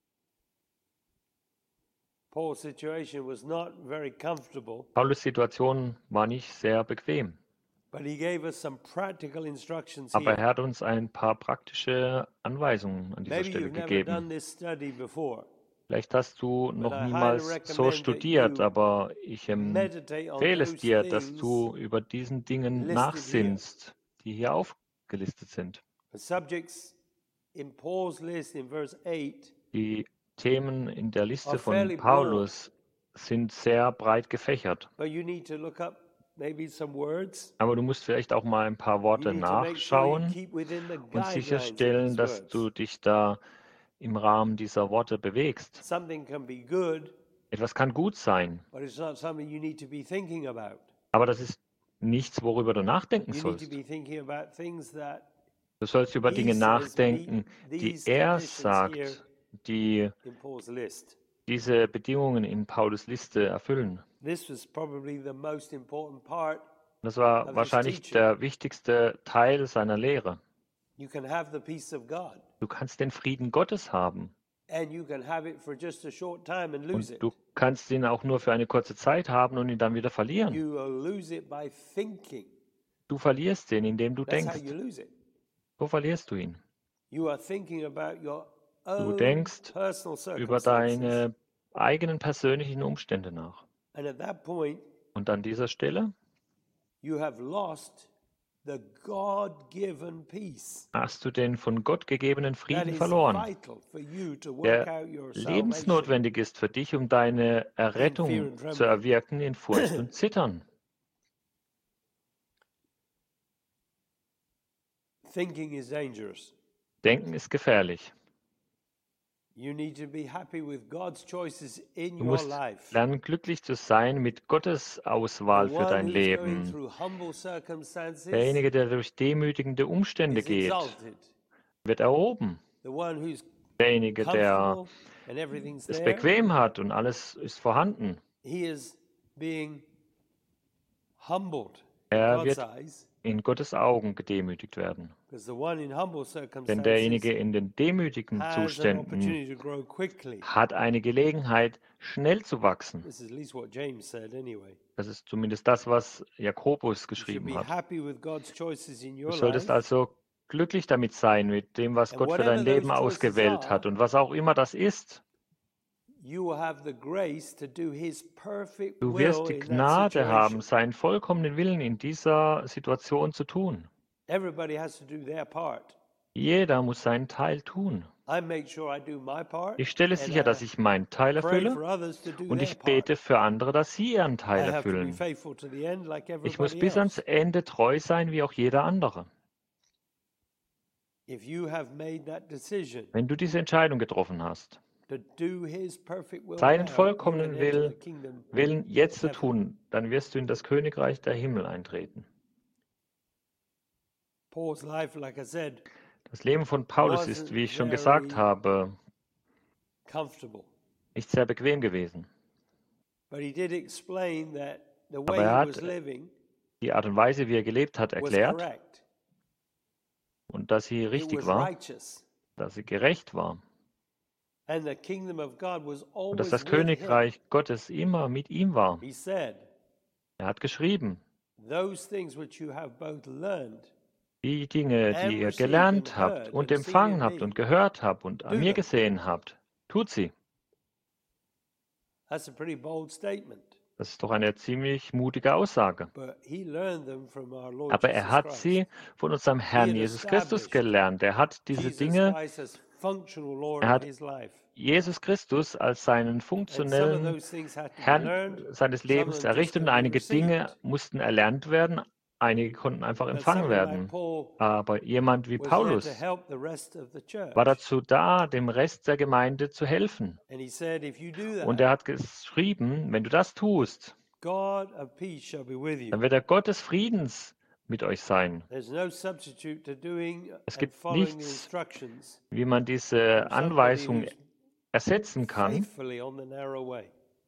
Paul's situation was not very comfortable, Paulus' Situation war nicht sehr bequem, but he gave us some practical instructions aber er here. hat uns ein paar praktische Anweisungen an dieser Maybe Stelle you've never done gegeben. this study before, Vielleicht hast du but noch I highly niemals so recommend that studiert, you aber ich meditate on empfehle es those dir, dass things du über diesen Dingen listed here. nachsinnst, die hier aufgelistet sind. The subjects in Paul's list in verse eight Die Themen in der Liste are von fairly broad, Paulus sind sehr breit gefächert. but you need to look up maybe some words. Aber du musst vielleicht auch mal ein paar You Worte need to make sure you nachschauen keep within the und guidelines of sicherstellen, these dass du words. dich da im Rahmen dieser Worte bewegst. Something can be good, Etwas kann gut sein, but it's not something you need to be thinking about. aber das ist nichts, worüber du nachdenken You need to sollst. be thinking about things that Du sollst über he Dinge says nachdenken, meet die these er conditions here sagt, die in Paul's list. diese Bedingungen in Paulus Liste erfüllen. This was probably the most important part Das war of his wahrscheinlich teaching. der wichtigste Teil seiner Lehre. You can have the peace of God, Du kannst den Frieden Gottes haben and you can have it for just a short time and lose und it. du kannst ihn auch nur für eine kurze Zeit haben und ihn dann wieder verlieren. You will lose it by thinking. Du verlierst ihn, indem du That's how denkst. you lose it. So verlierst du ihn. You are thinking about your Du own denkst personal über circumstances. deine eigenen persönlichen Umstände nach. And at that point, Und an dieser Stelle you have lost the God-given peace. hast du den von Gott gegebenen That Frieden is verloren, vital for you to work der out your salvation. lebensnotwendig ist für dich, um deine fear Errettung and zu trembling. erwirken in Furcht und Zittern. Thinking is dangerous. Denken ist gefährlich. You need to be happy with God's choices in Du your musst life. lernen, glücklich zu sein mit Gottes Auswahl The für one dein who's going Leben. through humble circumstances Derjenige, der durch demütigende Umstände is geht, exalted. wird erhoben. The one who's Derjenige, der comfortable and everything's es there, bequem hat und alles ist vorhanden, he is being humbled Er in God's wird eyes, in Gottes Augen gedemütigt werden. because the one in humble Denn circumstances derjenige in den demütigen has an Zuständen opportunity to grow quickly. hat eine Gelegenheit, schnell zu wachsen. This is at least what James said anyway. Das ist zumindest das, was Jakobus You should geschrieben be hat. happy with God's choices in Du your solltest life. also glücklich damit sein, mit dem, was And Gott für whatever dein Leben those choices ausgewählt are, hat. Und was auch immer das ist, You will have the grace to do his perfect du will wirst die in that Gnade haben, situation. seinen vollkommenen Willen in dieser Situation zu tun. Everybody has to do their part. Jeder muss seinen Teil tun. I make sure I do my part, Ich stelle and sicher, dass I ich meinen Teil pray erfülle for others to do und their ich part. bete für andere, dass sie ihren I Teil have to be erfüllen. faithful to the end like Ich muss everybody bis ans else. Ende treu sein, wie auch jeder andere. If you have made that decision Wenn du diese Entscheidung getroffen hast, to do his perfect will seinen now, you vollkommenen can enter Will- the kingdom Willen jetzt zu heaven. tun, dann wirst du in das Königreich der Himmel eintreten. Paul's life, like I said, Das Leben von Paulus ist, wie ich schon gesagt habe, comfortable. nicht sehr bequem gewesen. But he did explain that the Aber way er he hat was living Die Art und Weise, wie er gelebt hat, was erklärt correct. und dass sie It richtig was war, righteous. dass sie gerecht war And the kingdom of God was und dass always das with him. Königreich Gottes immer mit ihm war. He said, Er hat geschrieben, those things which you have both learned die Dinge, die ihr gelernt habt und empfangen habt und gehört habt und an mir gesehen habt, tut sie. That's a pretty bold statement. Das ist doch eine ziemlich mutige Aussage. But he learned them from our Lord Aber er Jesus hat Christ. sie von unserem Herrn Jesus Christus gelernt. Er hat diese Jesus Dinge, Christ as functional Lord er hat of his life. Jesus Christus als seinen And some of funktionellen those things had to be Herrn learned, seines some of Lebens them just errichtet und could be einige Dinge received. mussten erlernt werden, einige konnten einfach But empfangen somebody like werden. Paul Aber jemand wie was there Paulus to help the rest of the church. war dazu da, dem Rest der Gemeinde zu helfen. And he said, if you do Und er that, hat geschrieben, wenn du das tust, God of peace shall be with you. dann wird der Gott des Friedens mit euch sein. There's no substitute to doing Es and gibt following the nichts, instructions wie man diese from somebody Anweisung who's ersetzen kann, faithfully on the narrow way.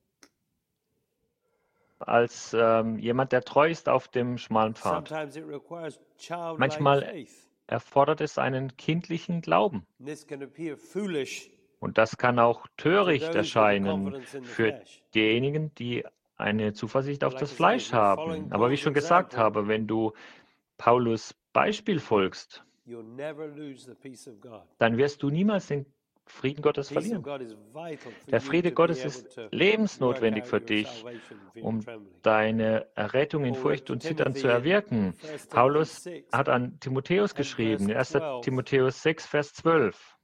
als ähm, jemand, der treu ist auf dem schmalen Pfad. Sometimes it requires childlike Manchmal faith. erfordert es einen kindlichen Glauben. And this can appear foolish Und das kann auch to töricht those with a erscheinen confidence in the für flesh. diejenigen, die eine Zuversicht auf Like das I said, Fleisch if you're following haben. Aber wie ich Paul's schon gesagt example, habe, wenn du Paulus Beispiel folgst, You'll never lose the peace of God. dann wirst du niemals den Frieden Gottes verlieren. Der Friede Gottes ist lebensnotwendig für dich, um deine Errettung in Furcht und Zittern zu erwirken. Paulus hat an Timotheus geschrieben, in erster Timotheus sechs, Vers zwölf.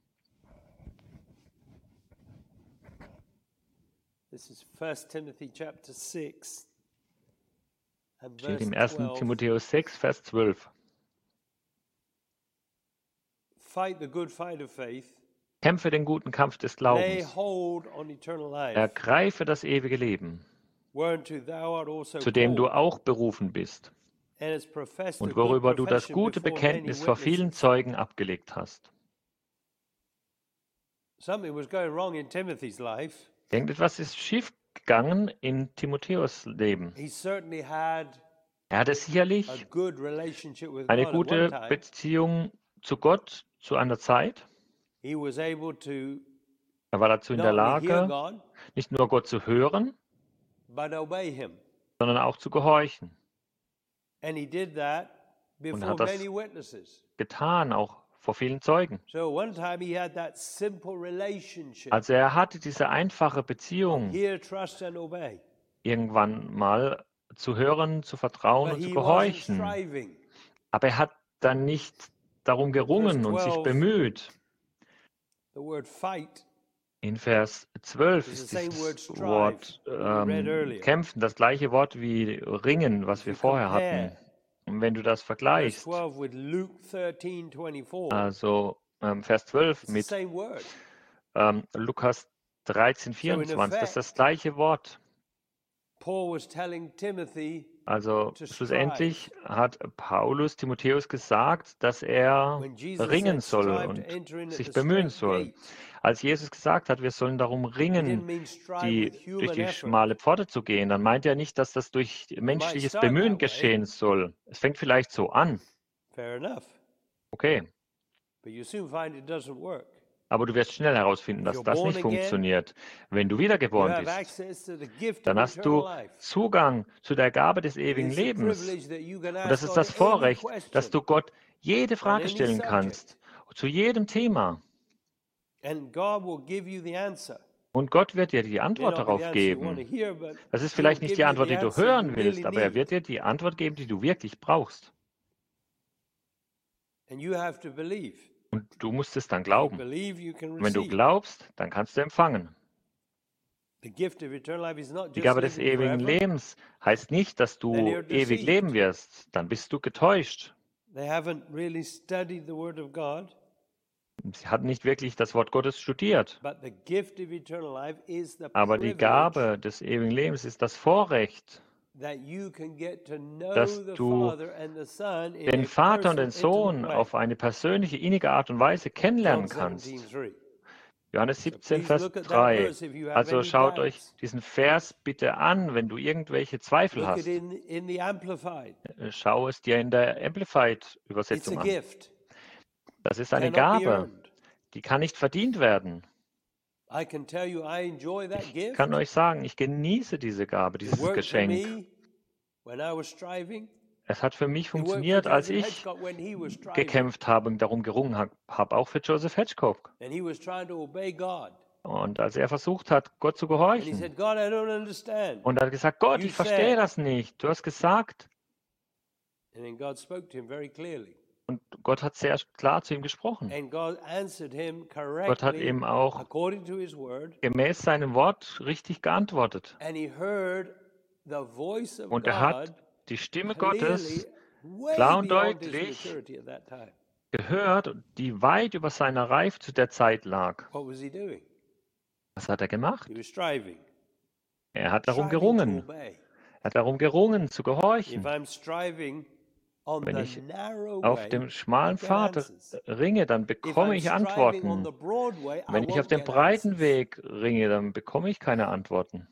Steht im ersten Timotheus sechs, Vers zwölf. Kämpfe den guten Kampf des Glaubens. Ergreife das ewige Leben, zu dem du auch berufen bist und worüber du das gute Bekenntnis vor vielen Zeugen abgelegt hast. Irgendetwas ist schief gegangen in Timotheus Leben. Er hatte sicherlich eine gute Beziehung zu Gott zu einer Zeit. Er war dazu in der Lage, nicht nur Gott zu hören, sondern auch zu gehorchen. Und hat das getan, auch vor vielen Zeugen. Also er hatte diese einfache Beziehung, irgendwann mal zu hören, zu vertrauen und zu gehorchen. Aber er hat dann nicht darum gerungen und sich bemüht. In Vers zwölf ist dieses Wort ähm, kämpfen, das gleiche Wort wie ringen, was wir vorher hatten. Und wenn du das vergleichst, also ähm, Vers zwölf mit ähm, Lukas dreizehn, vierundzwanzig, das ist das gleiche Wort. Also schlussendlich hat Paulus Timotheus gesagt, dass er ringen soll und sich bemühen soll. Als Jesus gesagt hat, wir sollen darum ringen, die, durch die schmale Pforte zu gehen, dann meint er nicht, dass das durch menschliches Bemühen geschehen soll. Es fängt vielleicht so an. Okay. Aber du wirst schnell herausfinden, dass das nicht funktioniert. Wenn du wiedergeboren bist, dann hast du Zugang zu der Gabe des ewigen Lebens. Und das ist das Vorrecht, dass du Gott jede Frage stellen kannst, zu jedem Thema. Und Gott wird dir die Antwort darauf geben. Das ist vielleicht nicht die Antwort, die du hören willst, aber er wird dir die Antwort geben, die du wirklich brauchst. Und du musst es dann glauben. Und wenn du glaubst, dann kannst du empfangen. Die Gabe des ewigen Lebens heißt nicht, dass du ewig leben wirst. Dann bist du getäuscht. Sie hatten nicht wirklich das Wort Gottes studiert. Aber die Gabe des ewigen Lebens ist das Vorrecht, dass du den Vater und den Sohn auf eine persönliche, innige Art und Weise kennenlernen kannst. Johannes siebzehn, Vers drei. Also schaut euch diesen Vers bitte an, wenn du irgendwelche Zweifel hast. Schau es dir in der Amplified-Übersetzung an. Das ist eine Gabe, die kann nicht verdient werden. Ich kann euch sagen, ich genieße diese Gabe, dieses Geschenk. Es hat für mich funktioniert, als ich gekämpft habe und darum gerungen habe, auch für Joseph Hedgecock. Und als er versucht hat, Gott zu gehorchen. Und er hat gesagt, Gott, ich verstehe das nicht. Du hast gesagt. Und Gott hat sehr klar zu ihm gesprochen. Gott hat ihm auch gemäß seinem Wort richtig geantwortet. Und er hat die Stimme Gottes klar und deutlich gehört, die weit über seiner Reife zu der Zeit lag. Was hat er gemacht? Er hat darum gerungen. Er hat darum gerungen, zu gehorchen. Wenn ich auf dem schmalen Pfad ringe, dann bekomme ich Antworten. Wenn ich auf dem breiten Weg ringe, dann bekomme ich keine Antworten.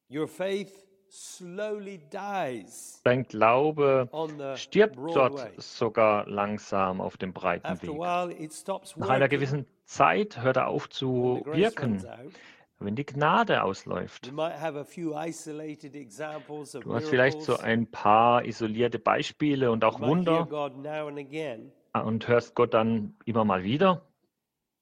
Dein Glaube stirbt dort sogar langsam auf dem breiten Weg. Nach einer gewissen Zeit hört er auf zu wirken, wenn die Gnade ausläuft. Du hast vielleicht so ein paar isolierte Beispiele und auch Wunder und hörst Gott dann immer mal wieder.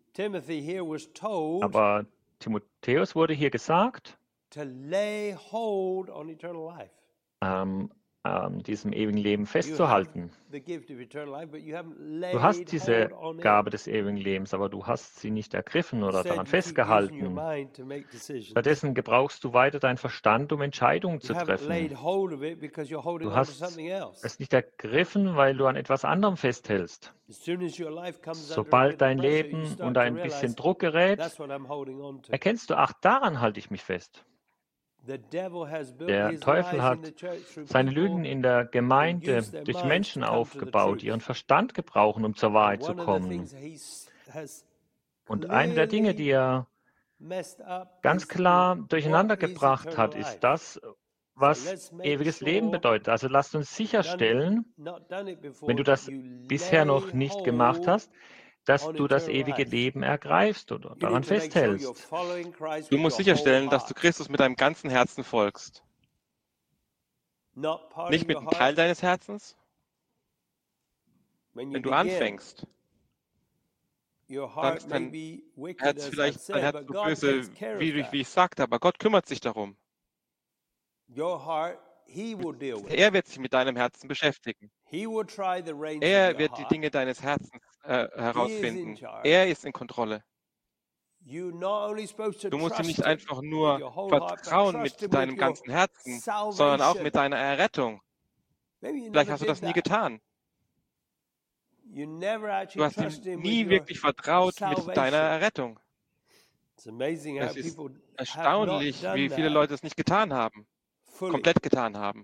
Timothy here was told, aber Timotheus wurde hier gesagt, to lay hold on eternal life. ähm, ähm, diesem ewigen Leben festzuhalten. The gift of eternal life, but you haven't laid Du hast diese hold on it. Gabe des ewigen Lebens, aber du hast sie nicht ergriffen oder Instead, daran you keep using your festgehalten. mind to make decisions. Stattdessen gebrauchst du weiter deinen Verstand, um Entscheidungen zu You haven't laid treffen. hold of it because you're holding Du on to hast something else. es nicht ergriffen, weil du an etwas anderem festhältst. As soon as your life comes under a Sobald bit of dein pressure, you Leben start unter to ein bisschen realize Druck gerät, that's what I'm holding on to. erkennst du, ach, daran halte ich mich fest. The devil has built Der his Teufel lies in hat the church through seine Lügen people in der Gemeinde use their durch minds Menschen to come to the aufgebaut, die truth. ihren Verstand gebrauchen, um zur And Wahrheit zu one of the kommen. things he s- has Und eine der Dinge, die clearly er messed up ganz is klar what durcheinander is gebracht eternal hat, ist life. das, So was let's make ewiges Leben sure, bedeutet. Also lasst uns done, sicherstellen, not done it wenn before, du that das you bisher noch lay nicht gemacht hold hast, dass on du das eternal ewige life. Leben ergreifst oder You daran need to make sure you're festhältst. following Christ Du with musst your whole sicherstellen, dass du heart, Christus mit deinem ganzen Herzen folgst. not part of Nicht mit your einem Teil heart. deines Herzens. When you Wenn du begin, anfängst, your dann heart ist may dein be wicked, Herz as I've vielleicht, dein said, Herz but so God böse, takes care of wie, ich- that. wie ich sagte, aber Gott kümmert sich darum. Your heart, He will deal with it. Er wird sich mit deinem Herzen beschäftigen. He will try the reins of Er your wird die heart. Dinge deines Herzens äh, He is in herausfinden. charge. Er ist in Kontrolle. You're not only supposed to Du musst ihm trust nicht Him einfach with nur your whole heart, but vertrauen trust mit Him with deinem your ganzen Herzen, sondern auch salvation. mit deiner Errettung. Maybe you Vielleicht never hast du das did nie that. getan. You never Du actually hast ihm trusted Him with nie your wirklich vertraut mit deiner salvation. Errettung. It's amazing how Es ist people have not erstaunlich, done wie viele that Leute es nicht getan haben, fully. komplett getan haben.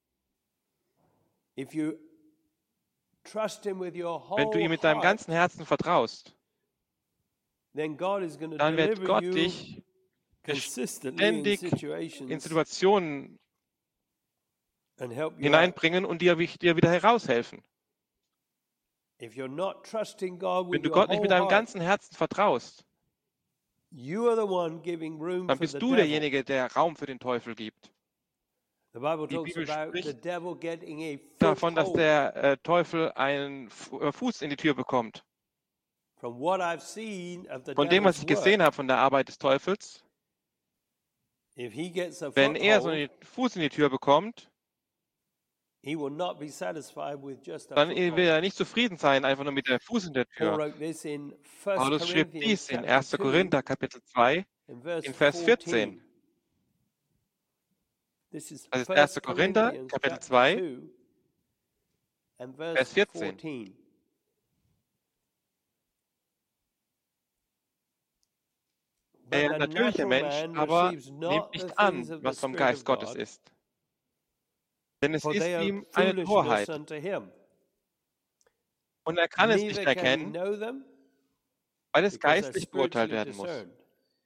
If you trust Him with your Wenn du ihm whole mit deinem heart, ganzen Herzen vertraust, then God is going to dann wird deliver Gott you dich consistently in ständig in situations Situationen and help you out. hineinbringen und dir, dir wieder heraushelfen. If you're not trusting God Wenn with du your Gott nicht mit whole deinem heart, ganzen Herzen vertraust, you are the one giving room dann for bist the du devil. derjenige, der Raum für den Teufel gibt. The Bible Die talks Bibel about the spricht devil getting a davon, dass foothold. der äh, Teufel einen Fu- äh, Fuß in die Tür bekommt. From what I've seen of the Von dem, was devil's ich gesehen work, habe von der Arbeit des Teufels, if he gets a wenn er so foothold, einen Fuß in die Tür bekommt, he will not be satisfied with just a dann will foothold. er nicht zufrieden sein, einfach nur mit der Fuß in der Paul Tür. wrote this in First Paulus schrieb Corinthians dies in chapter erster two, Korinther Kapitel zwei in verse in Vers vierzehn. fourteen. This is Das ist First erster Korinther Corinthians Kapitel chapter zwei, two and Vers verse vierzehn. fourteen. Der But the natürliche natural Mensch man aber receives nimmt not the nicht an, things of the was vom Spirit Geist of Gottes God, ist. Denn es for ist they are ihm eine foolishness Torheit. unto him. Und er kann es nicht Neither can he erkennen, know them, weil es because they're geistlich beurteilt spiritually werden muss. discerned.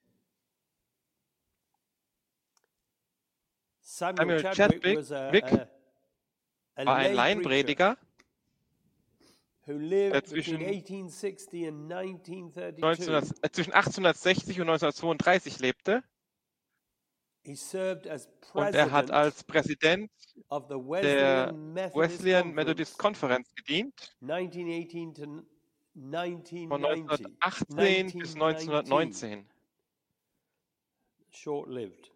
Samuel Samuel Chadwick Chadwick was a, Wick a, a war ein lay preacher Laienprediger, who der lived zwischen, between eighteen sixty and nineteen thirty-two. neunzehnhundert, äh, zwischen achtzehnhundertsechzig und neunzehnhundertzweiunddreißig lebte. He served as Und er hat president als Präsident of the der Wesleyan Methodist Wesleyan Methodist Conference, Konferenz gedient, nineteen eighteen to nineteen von ninety. neunzehnhundertachtzehn bis nineteen nineteen. neunzehnhundertneunzehn. Short-lived.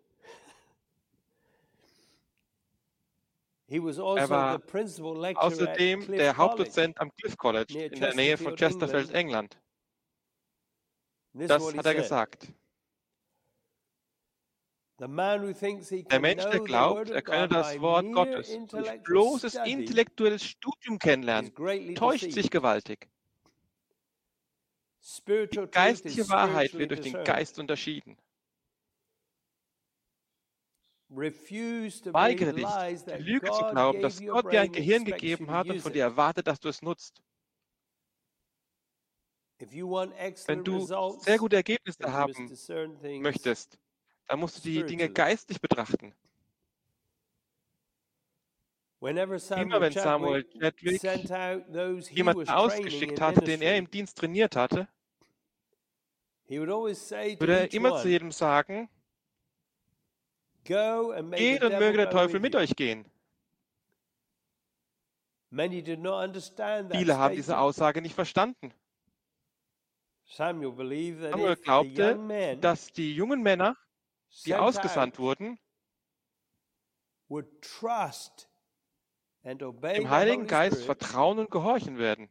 He was Er also the war principal lecturer at außerdem Cliff der College Hauptdozent am Cliff College near in der Nähe von Chesterfield, Chesterfield, England. England. This is Das what he hat er said. gesagt. The man who thinks he Der can Mensch, know der the glaubt, word er of könne God das by Wort mere Gottes durch intellectual bloßes study intellektuelles Studium is kennenlernen, greatly täuscht sich deceived. gewaltig. Die Spiritual truth geistliche is Wahrheit spiritually wird durch den discerned. Geist unterschieden. Refuse to believe Weigere the dich, lies die that Lüge zu God glauben, gave dass your Gott dir ein brain and Gehirn expects you gegeben to hat und use von it. dir erwartet, dass du es nutzt. If you want Wenn excellent du results, sehr gute Ergebnisse then you must haben discern things möchtest, dann musst du die Dinge spiritually. geistlich betrachten. Whenever Immer Samuel wenn Samuel Chadwick Chadwick sent out those he was jemanden training ausgeschickt in hatte, den er ministry, im Dienst trainiert hatte, he would always say to würde er each immer zu one, jedem sagen, go and may the geht und möge devil der go Teufel with mit you. euch gehen. Many did not understand that Viele haben diese statement. Aussage nicht verstanden. Samuel glaubte, dass die jungen Männer, die ausgesandt wurden, dem Heiligen Geist vertrauen und gehorchen werden.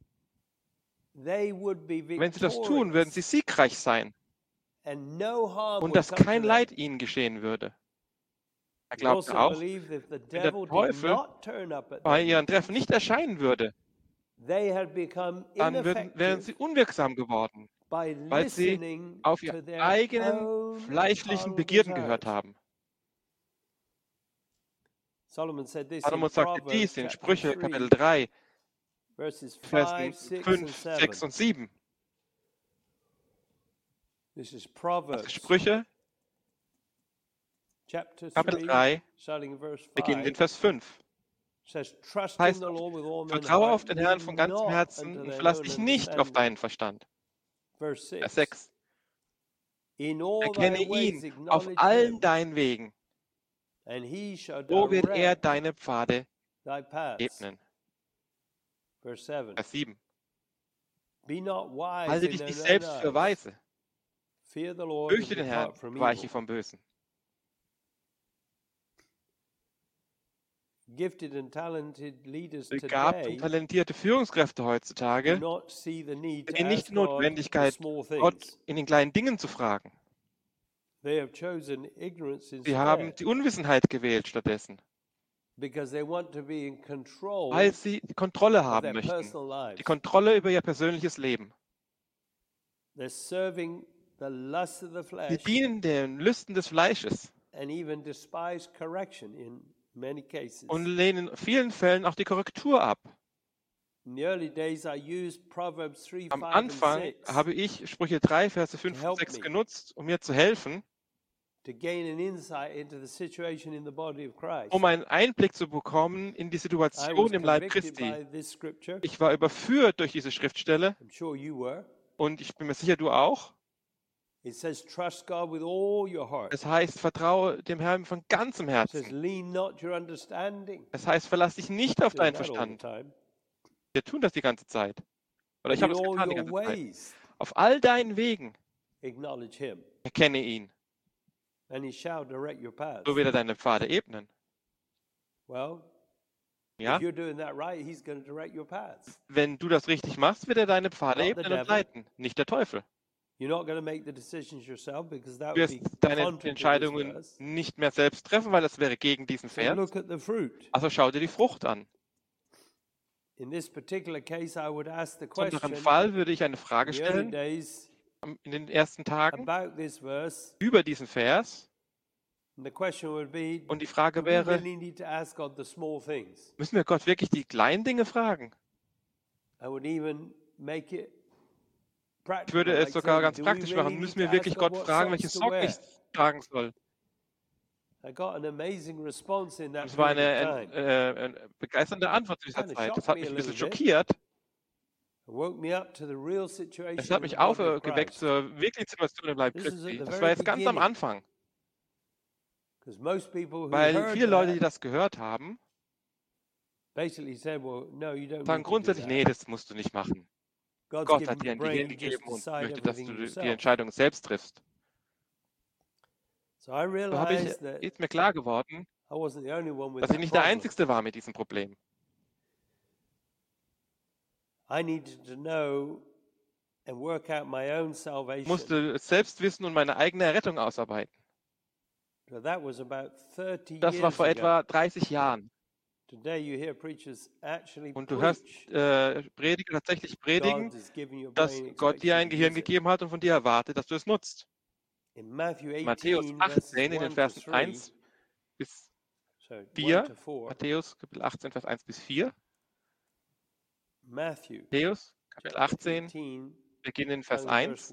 Wenn sie das tun, werden sie siegreich sein und dass kein Leid ihnen geschehen würde. Er glaubte auch, wenn der Teufel bei ihren Treffen nicht erscheinen würde, dann würden, wären sie unwirksam geworden, weil sie auf ihre eigenen fleischlichen Begierden gehört haben. Salomon sagte dies in Sprüche Kapitel drei, Versen fünf, sechs und sieben. Das ist Sprüche Kapitel drei, beginnend in Vers fünf. Heißt, vertraue auf den Herrn von ganzem Herzen und verlass dich nicht auf deinen Verstand. Vers sechs. Erkenne ihn auf allen deinen Wegen, so wird er deine Pfade ebnen. Vers sieben. Halte dich nicht selbst für weise. Fürchte den Herrn, weiche vom Bösen. Begabte und talentierte Führungskräfte heutzutage sehen nicht die Notwendigkeit, Gott in den kleinen Dingen zu fragen. Sie haben die Unwissenheit gewählt stattdessen, weil sie die Kontrolle haben möchten, die Kontrolle über ihr persönliches Leben. Sie dienen den Lüsten des Fleisches und lehnen in vielen Fällen auch die Korrektur ab. Am Anfang habe ich Sprüche drei, Verse fünf und sechs genutzt, um mir zu helfen, um einen Einblick zu bekommen in die Situation im Leib Christi. Ich war überführt durch diese Schriftstelle und ich bin mir sicher, du auch. Es heißt, vertraue dem Herrn von ganzem Herzen. Es heißt, verlass dich nicht auf deinen Verstand. Wir tun das die ganze Zeit. Oder ich habe es getan die ganze Zeit. Auf all deinen Wegen erkenne ihn. So wird er deine Pfade ebnen. Ja? Wenn du das richtig machst, wird er deine Pfade ebnen und leiten, nicht der Teufel. Du wirst deine Entscheidungen nicht mehr selbst treffen, weil das wäre gegen diesen Vers. Also schau dir die Frucht an. In unserem Fall würde ich eine Frage stellen, in den ersten Tagen, über diesen Vers. Und die Frage wäre, müssen wir Gott wirklich die kleinen Dinge fragen? Ich würde es sogar ganz praktisch machen. Müssen wir wirklich Gott fragen, welche Socken ich tragen soll? Es war eine, eine, eine begeisternde Antwort zu dieser Zeit. Das hat mich ein bisschen schockiert. Es hat mich aufgeweckt zur wirklichen Situation im Leib Christi. Das war jetzt ganz am Anfang. Weil viele Leute, die das gehört haben, sagen grundsätzlich, nee, das musst du nicht machen. Gott hat dir ein Gehirn gegeben und möchte, dass du die Entscheidung selbst triffst. So habe ich, ist mir klar geworden, dass ich nicht der Einzige war mit diesem Problem. Ich musste es selbst wissen und meine eigene Errettung ausarbeiten. Das war vor etwa dreißig Jahren. Und du hörst äh, Prediger tatsächlich predigen, dass Gott dir ein Gehirn gegeben hat und von dir erwartet, dass du es nutzt. In Matthäus achtzehn, in den Versen eins bis vier, Matthäus Kapitel achtzehn, Vers eins bis vier. Matthäus Kapitel achtzehn, beginnen in Vers eins.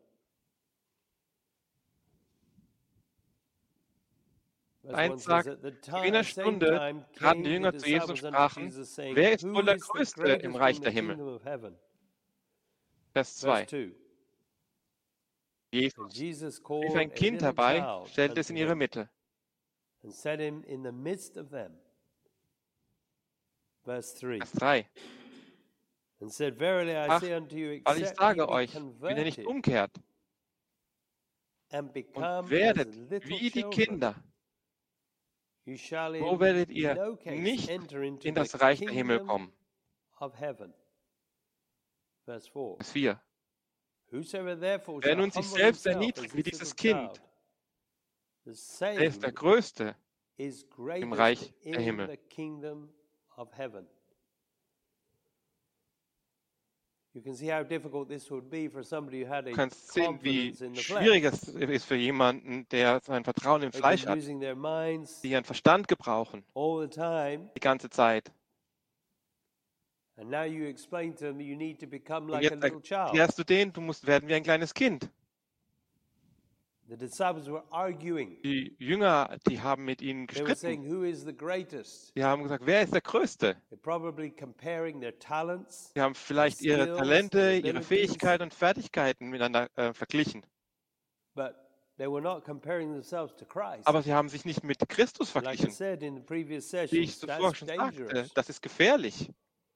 eins sagt, zu jener Stunde traten die Jünger zu Jesus und sprachen, wer ist wohl der Größte im Reich der Himmel? Vers zwei. Jesus rief ein Kind herbei, stellte es in ihre Mitte. Vers drei. And said, Verily I Ach, say unto you, weil ich except ye sage be euch, wenn ihr nicht converted umkehrt and und become as werdet little wie die children, Kinder, you shall so in werdet ihr no case nicht enter into in the das Reich der Himmel kingdom kommen. of heaven. Verse four. Vers vier. Whosoever therefore Wer shall nun sich humble selbst himself as erniedrigt wie this dieses little Kind, child, the der ist der same Größte is im greatest Reich der in Himmel. the kingdom of heaven. You can see how difficult this would be for somebody who had Du a kannst sehen, wie confidence in the schwierig flesh. es ist für jemanden, der sein Vertrauen im They've Fleisch been hat, using their minds die ihren Verstand gebrauchen, all the time, die ganze Zeit. and now you explain to them you need to become Und like a jetzt little child. erklärst du denen, du musst werden wie ein kleines Kind. The disciples were arguing. Die Jünger, die haben mit ihnen They were saying, gestritten. who is the greatest? Die haben gesagt, wer ist der Größte? They're probably comparing their talents, Die haben vielleicht ihre skills, Talente, their ihre abilities. Fähigkeiten und Fertigkeiten miteinander äh, verglichen. but they were not comparing themselves to Christ. Aber sie haben sich nicht mit Christus Like I verglichen. said in the previous Wie ich sessions, zuvor that's schon sagte, dangerous. das ist gefährlich.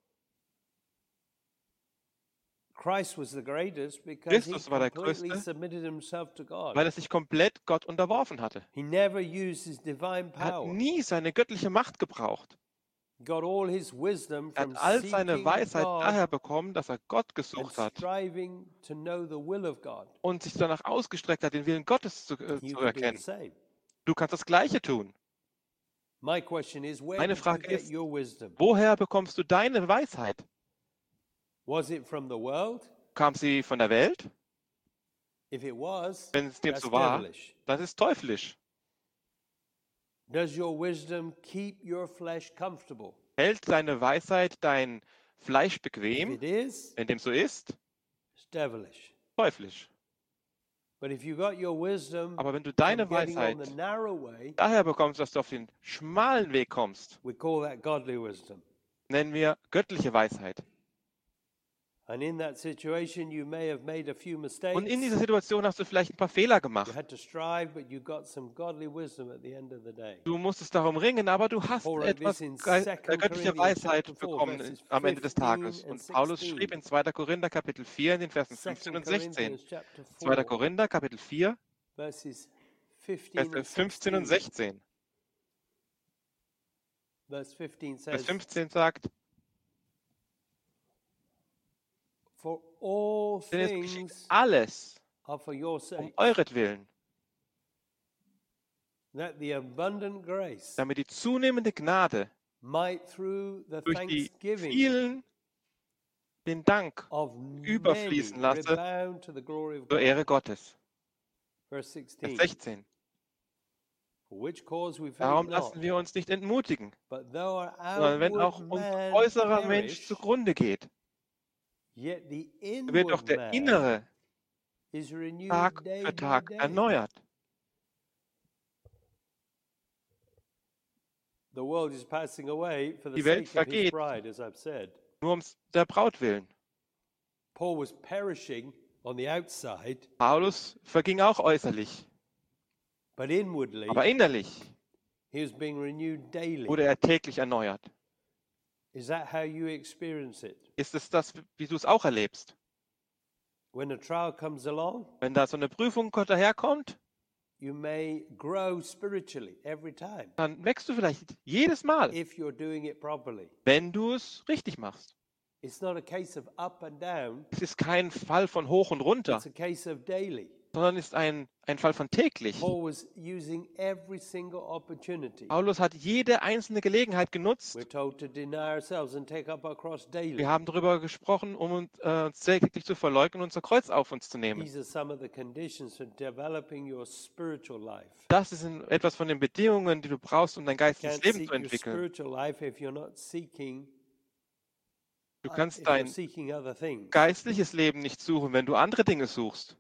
Christ was the greatest because he Christus war der completely Größte, submitted himself to God. weil er sich komplett Gott unterworfen hatte. He never used his divine Er hat power. nie seine göttliche Macht gebraucht. Got all his wisdom Er from hat all seine seeking Weisheit God daher bekommen, dass er Gott and gesucht hat striving to know the will of God. und sich danach ausgestreckt hat, den Willen Gottes zu, äh, You zu can do the erkennen. same. Du kannst das Gleiche tun. My question is, where Meine did you Frage get ist, your wisdom? woher bekommst du deine Weisheit? Was it from the world? Kam sie von der Welt? If it was, Wenn es dem that's so war, devilish. das ist teuflisch. Does your wisdom keep your flesh comfortable? Hält deine Weisheit dein Fleisch If bequem? it is, Wenn dem so ist, it's devilish. teuflisch. But if you got your wisdom Aber wenn du from deine getting on Weisheit the narrow way, daher bekommst, dass du auf den schmalen Weg kommst, we call that godly wisdom. nennen wir göttliche Weisheit. And in that situation, you may have made a few mistakes. Und in dieser Situation hast du vielleicht ein paar Fehler You gemacht. had to strive, but you got some godly wisdom at the end of the day. Du musstest darum ringen, aber du hast Paul wrote etwas this in ge- Second äh, göttliche Corinthians Weisheit chapter four, bekommen verses am Ende des fifteen Tages. and Und Paulus sixteen. schrieb in zweiter Korinther Kapitel vier in den Versen fünfzehn Second und sechzehn. Corinthians chapter zweiter four, Korinther Kapitel vier, verses fifteen Verse and fünfzehn und sixteen. sechzehn. Verse fifteen Vers says, fünfzehn sagt, For all denn es geschieht things alles are for your um sake, euretwillen, that the abundant grace damit die zunehmende Gnade might through the durch die thanksgiving vielen den Dank of many überfließen lasse rebound to the glory of zur God. Ehre Gottes. Verse Vers sixteen. sechzehn. For which cause we faint Darum not, lassen wir uns nicht entmutigen, but though our sondern wenn auch outward unser man äußerer Mensch perish, zugrunde geht, yet the wird auch inward der man innere is renewed Tag day für by Tag day. erneuert. The world is passing away for the Die Welt sake of his vergeht. bride, as I've said. Nur um der Braut willen. Paul was perishing on the outside, Paulus verging auch äußerlich, but inwardly aber innerlich he was being renewed daily. wurde er täglich erneuert. Is that how you experience it? Ist es das, wie du es auch erlebst? When a trial comes along, Wenn da so eine Prüfung daherkommt, you may grow spiritually every time dann wächst du vielleicht jedes Mal, if you're doing it properly. wenn du es richtig machst. It's not a case of up and down, Es ist kein Fall von hoch und runter, it's a case of daily. sondern ist ein, ein Fall von täglich. Paul was using every single opportunity. Paulus hat jede einzelne Gelegenheit genutzt. We're told to deny ourselves and take up our cross daily. Wir haben darüber gesprochen, um uns äh, täglich zu verleugnen und unser Kreuz auf uns zu nehmen. These are some of the conditions for developing your spiritual life. Das sind etwas von den Bedingungen, die du brauchst, um dein geistiges Can't Leben seek zu your entwickeln. spiritual life if you're not seeking, Du uh, kannst if you're dein seeking other things. geistliches Leben nicht suchen, wenn du andere Dinge suchst.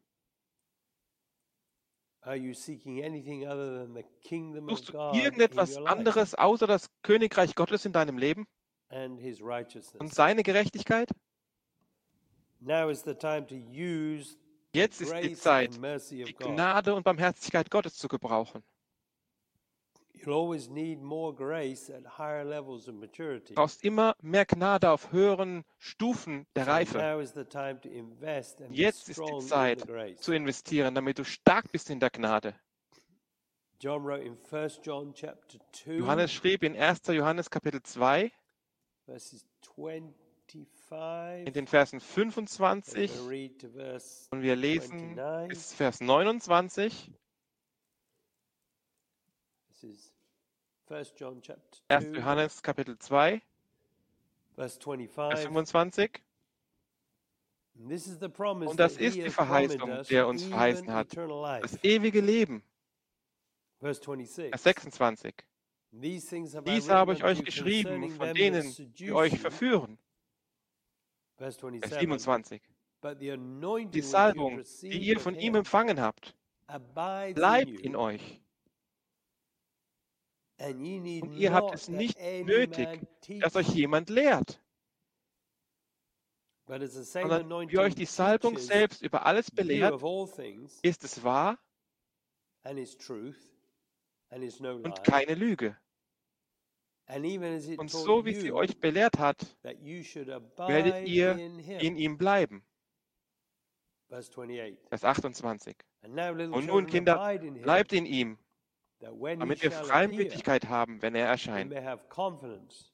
Are you seeking anything other than the kingdom of Suchst du God in irgendetwas your life anderes außer das Königreich Gottes in deinem Leben and his und righteousness? seine Gerechtigkeit? Now is the time to use the Jetzt ist die grace Zeit, and mercy die of God. Gnade und Barmherzigkeit Gottes zu gebrauchen. You'll always need more grace at higher levels of maturity. Du brauchst immer mehr Gnade auf höheren Stufen der So Reife. now is the time to invest and be Jetzt ist die strong in the Zeit grace. zu investieren, damit du stark bist in der Gnade. John wrote in First John chapter two, Johannes schrieb in erster Johannes Kapitel zwei, verses twenty-five, in den Versen and fünfundzwanzig, we'll read to verse und wir lesen twenty-nine. bis Vers neunundzwanzig. This is First John chapter erster two, Johannes Kapitel zwei, verse Vers twenty-five. fünfundzwanzig. And this is the promise Und das that ist he die has promised Verheißung, us, die er uns even verheißen hat. eternal life. Das ewige Leben. Verse twenty-six. Vers sechsundzwanzig. These things have I Dies habe written ich unto euch you geschrieben concerning von them denen, that die seduce euch you. verführen. Verse Vers twenty-seven. siebenundzwanzig. But the anointing Die which you Salbung, have die received ihr of von ihm him empfangen habt, abides bleibt in in you, euch. and ye need Und ihr habt not es that nicht any nötig, man teach dass euch you. jemand lehrt, But as the same sondern wie anointing euch die Salbung teaches selbst über alles you belehrt, of all things, ist es wahr and is truth, and is no lie. und keine Lüge. And even as it Und taught so wie sie you euch belehrt hat, that you should werdet abide ihr in him. in ihm bleiben. Verse twenty-eight. Vers achtundzwanzig. And now, little Und nun, children, Kinder, abide in him, bleibt in ihm, that when he damit wir shall appear, Freimütigkeit haben, wenn er we erscheint, may have confidence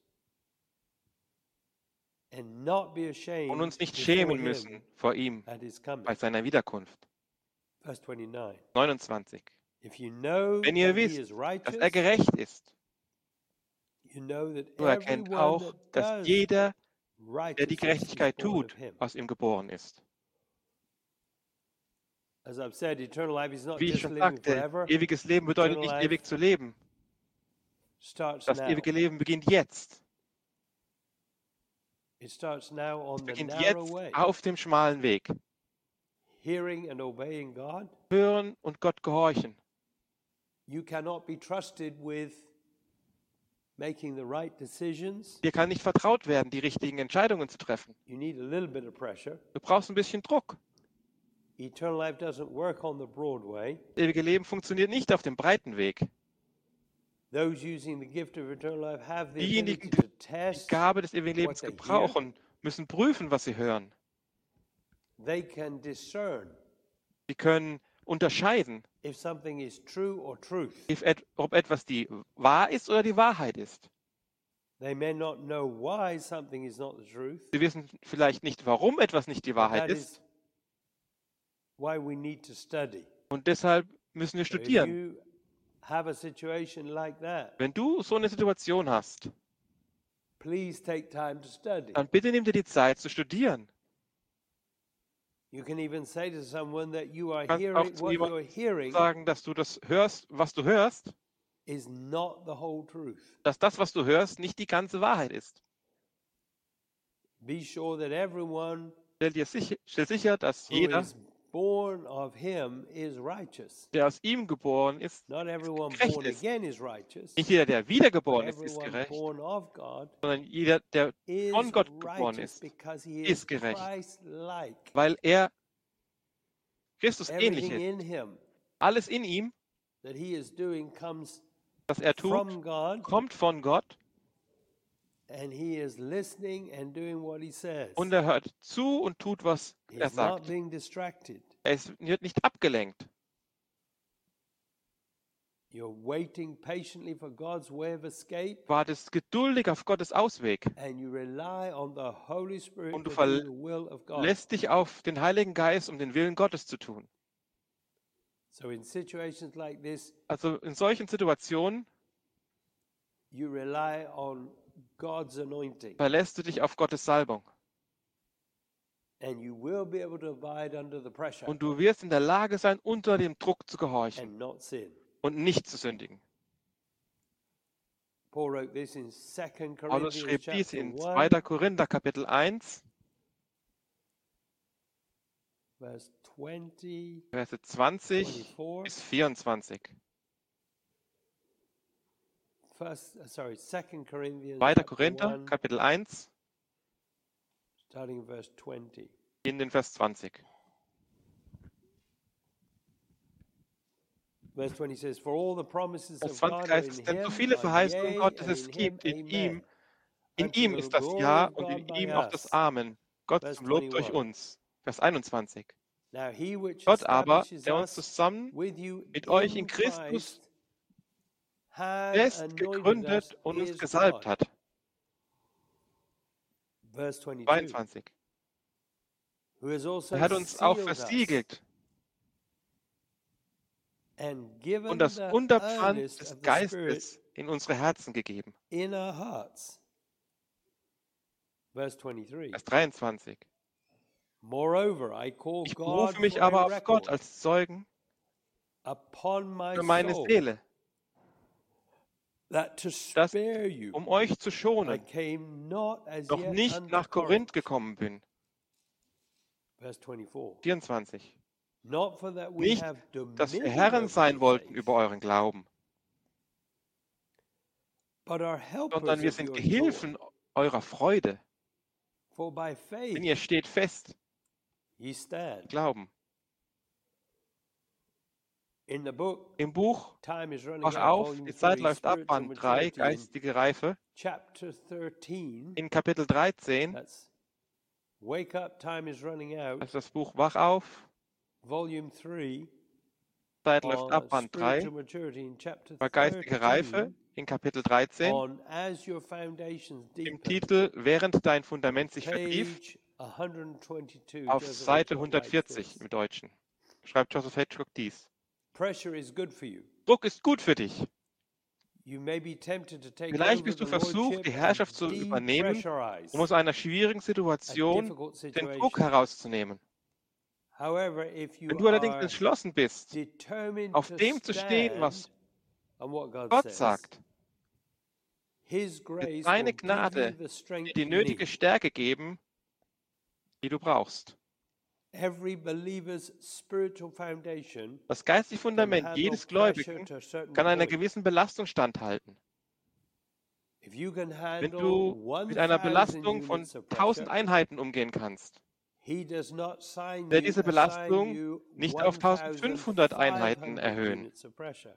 and not be ashamed und uns nicht before schämen him müssen vor ihm at his coming. bei seiner Wiederkunft. Verse twenty-nine. neunundzwanzig. If you know Wenn ihr that he wisst, is dass righteous, er gerecht ist, you know that so erkennt everyone auch, that dass does jeder, der die righteousness is Gerechtigkeit born tut, of him. aus ihm geboren ist. As I've said, eternal life is not Wie ich just schon living sagte, forever. ewiges Leben bedeutet Eternal nicht life ewig zu leben. starts Das now. ewige Leben beginnt jetzt. It starts now Es on the beginnt narrow jetzt way. auf dem schmalen Weg. Hearing and obeying God. Hören und Gott gehorchen. You cannot be trusted with making the right decisions. Dir kann nicht vertraut werden, die richtigen Entscheidungen zu treffen. You need a little bit of pressure. Du brauchst ein bisschen Druck. Eternal life doesn't work on the broad way. Das ewige Leben funktioniert nicht auf dem breiten Weg. Those using the gift of eternal life have the Diejenigen, ability to die die test. Gabe des ewigen Lebens what they gebrauchen, müssen prüfen, was sie hören. They can discern Sie können unterscheiden, if something is true or truth. if et- ob etwas die wahr ist oder die Wahrheit ist. They may not know why something is not the truth. Sie wissen vielleicht nicht, warum etwas nicht die but Wahrheit that ist. is why we need to study. Und deshalb müssen wir So if studieren. you have a situation like that, Wenn du so eine Situation hast, please take time to study. dann bitte nimm dir die Zeit zu studieren. You can even say to someone that you are Du kannst auch hearing zu what you're jemandem hearing sagen, dass du das hörst, was du hörst, is not the whole truth. dass das, was du hörst, nicht die ganze Wahrheit ist. Be sure that everyone Stell dir sicher, stell sicher, dass who jeder, is born of him is righteous. der aus ihm geboren ist, Not everyone gerecht born ist. again is righteous. Nicht jeder, der But wiedergeboren ist, ist everyone gerecht, born of God sondern jeder, der is von Gott geboren righteous ist, because he ist is gerecht. Christ-like. weil er Christus ähnlich Everything ist. in him Alles in ihm, that he is doing comes was er tut, from God, kommt von Gott and he is listening and doing what he says. und er hört zu und tut, was er He's not sagt. being distracted. Er ist- wird nicht abgelenkt. You're waiting patiently for God's way of escape, Wartest geduldig auf Gottes Ausweg and you rely on the Holy Spirit und du to do the will of God. verlässt dich auf den Heiligen Geist, um den Willen Gottes zu tun. So in situations like this, Also in solchen Situationen you rely on God's anointing, verlässt du dich auf Gottes Salbung and you will be able to abide under the pressure und du wirst in der Lage sein, unter dem Druck zu gehorchen and not sin. und nicht zu sündigen. Paul wrote this in Second Paulus Corinthians schrieb dies chapter in one, zweiter Korinther Kapitel eins, verse twenty, Verse zwanzig twenty-four. bis vierundzwanzig. First, uh, sorry, Second Corinthians zweiter chapter Korinther one, Kapitel eins, starting in verse twenty. in den Vers zwanzig. Vers zwanzig says, for all the promises Vers of zwanzig God are heißt es, in denn so him, viele are Verheißungen yea, Gottes and es in him, gibt, in ihm, amen. in Unto ihm the ist das glory Ja of und in God by ihm auch das us. Amen. Gott Vers zum Lob durch einundzwanzig. uns. Vers einundzwanzig. Now he which Gott aber, establishes der uns us zusammen with you mit euch in in Christus Christ hath fest anointed us gegründet und uns his gesalbt God. hat. Verse twenty-two. zweiundzwanzig. Who has also Er hat uns auch sealed us versiegelt and given und das the Unterpfand earnest des of the Spirit Geistes in unsere Herzen gegeben. in our hearts. Verse twenty-three. Vers dreiundzwanzig. Moreover, I call Ich God berufe mich for a aber auf Gott record als Zeugen upon my für meine soul, Seele, that to dass, spare you, um euch zu I schonen, came not as noch yet nicht unto nach Corinth. Korinth gekommen bin. Verse twenty-four. vierundzwanzig. Not for that we Nicht, have dass wir dominion Herren over sein your wollten faith, über euren Glauben, but are helpers sondern wir of sind your Gehilfen joy. eurer Freude. For by Denn faith ihr steht fest ye im stand. Glauben. In the book, Im Buch Time is running Wach out, auf, volume die Zeit three, läuft ab, spiritual Band drei, maturity, in geistige Reife, chapter thirteen, in Kapitel dreizehn, that's Wake Up, Time is Running Out, also das Buch Wach auf, volume three, Zeit läuft on ab, Band drei, spiritual maturity in chapter über geistige Reife, thirteen, in Kapitel dreizehn, on As Your Foundations im Deepen, Titel Während dein Fundament sich vertieft, page one twenty-two, auf Joseph Seite Hitchcock writes hundertvierzig this. im Deutschen. Schreibt Joseph Hitchcock dies. Pressure is good for you. Druck ist gut für dich. You may be tempted to take Vielleicht over bist the du versucht, lordship die and Herrschaft zu übernehmen, depressurize um aus einer schwierigen a Situation difficult den Druck situation. herauszunehmen. However, if Wenn you du allerdings are entschlossen bist, determined auf to dem zu stehen, stand was on what God Gott says, sagt, His grace wird will seine give you Gnade the dir strength die you nötige need. Stärke geben, die du brauchst. Every believer's spiritual foundation Das geistige can Fundament handle jedes pressure Gläubigen to a certain kann einer point. gewissen Belastung standhalten. If you can Wenn handle du mit einer one thousand Belastung von units of tausend pressure, Einheiten umgehen kannst, He does not sign wird you, diese assign Belastung you nicht auf eintausendfünfhundert Einheiten fünfzehnhundert erhöhen. units of pressure.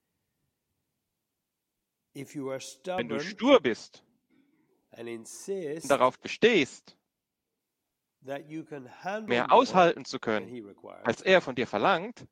If you are Wenn du stubborn stur bist and und insist darauf bestehst, that you can handle mehr more aushalten zu than können, he requires, als er von dir verlangt,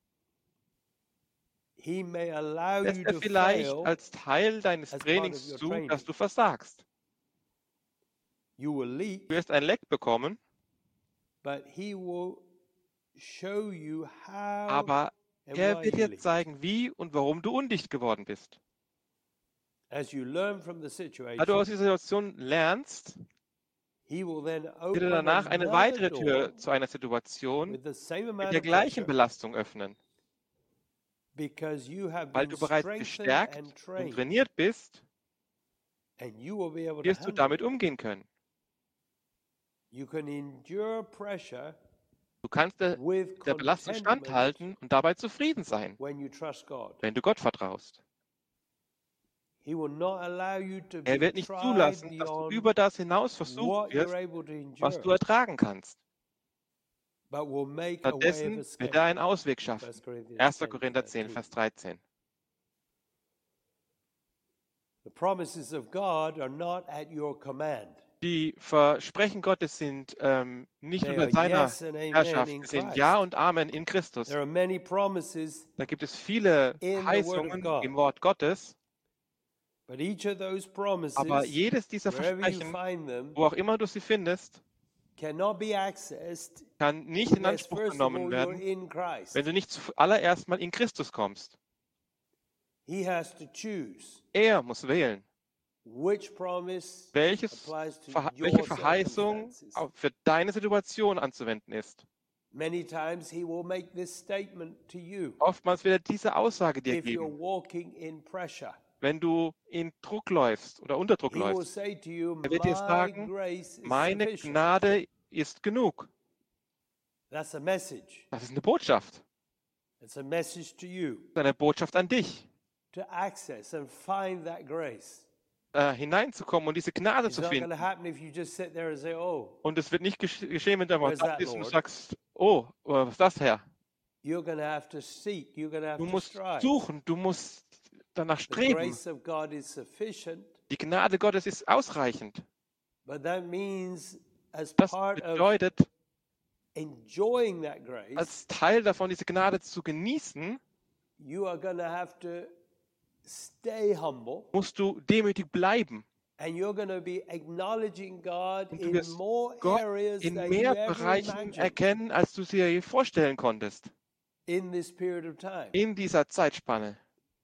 he may allow lässt you er to vielleicht fail. als Teil deines as part of Trainings your zu, training. dass du versagst. You will leak, Du wirst ein Leck bekommen, but he will show you how aber and er why wird you dir leaked. zeigen, wie und warum du undicht geworden bist. As you learn from the Da du aus situation, dieser Situation lernst, he will then wird er open danach eine another weitere door Tür zu einer Situation with the same mit amount der of gleichen pressure Belastung öffnen, because you have weil been du bereits strengthened gestärkt and und trained, trainiert bist, and you will be able to wirst du handle damit it. umgehen können. You can endure pressure Du kannst der, with der Belastung contentment standhalten und dabei zufrieden sein, when you trust God. wenn du Gott vertraust. He will not allow you to Er be wird nicht tried zulassen, dass du beyond über das hinaus versucht what you're wirst, able to was endure, du ertragen kannst. but will make a way of Stattdessen escape. wird er einen Ausweg schaffen. First Corinthians erster ten, Korinther zehn, thirteen. Vers dreizehn. The promises of God are not at your command. Die Versprechen Gottes sind ähm, nicht They unter are seiner yes and amen Herrschaft. in Sie sind Christ. Ja und Amen in Christus. There are many promises, Da gibt es viele in the Word of Verheißungen God. im Wort Gottes, but each of those promises, aber jedes dieser wherever you Versprechen, find them, wo auch immer du sie findest, cannot be accessed kann nicht in unless Anspruch first of genommen all you're werden, in Christ. wenn du nicht zuallererst mal in Christus kommst. He has to choose Er muss wählen, which promise welches, applies to Verha- your welche Verheißung circumstances. auch für deine Situation anzuwenden ist. Many times he will make this statement to you Oftmals wird er diese Aussage dir if you're geben, walking in pressure. wenn du in Druck läufst oder unter Druck He will läufst. say to you, Er wird dir my sagen, grace is Meine sufficient. Gnade ist genug. That's a message. Das ist eine Botschaft. It's a message to you Das ist eine Botschaft an dich, to access and find that grace. äh, hineinzukommen und diese Gnade It's zu not going to finden. happen if you just sit there and say, oh, Und es wird nicht gesch- geschehen, wenn du einfach Where's da that, bist und du Lord? sagst, oh, äh, was ist das, Herr? You're going to have to seek, you're going to have Du to musst strive. suchen, du musst danach The streben. grace of God is sufficient, Die Gnade Gottes ist ausreichend. but that means as Das part of bedeutet, enjoying that grace, als Teil davon, diese Gnade zu genießen, you are going to have to stay humble, musst du demütig bleiben. and you're going to be acknowledging God Und du in wirst more Gott areas in than mehr you ever Bereichen imagined erkennen, als du sie dir vorstellen konntest. in this period of time. In dieser Zeitspanne.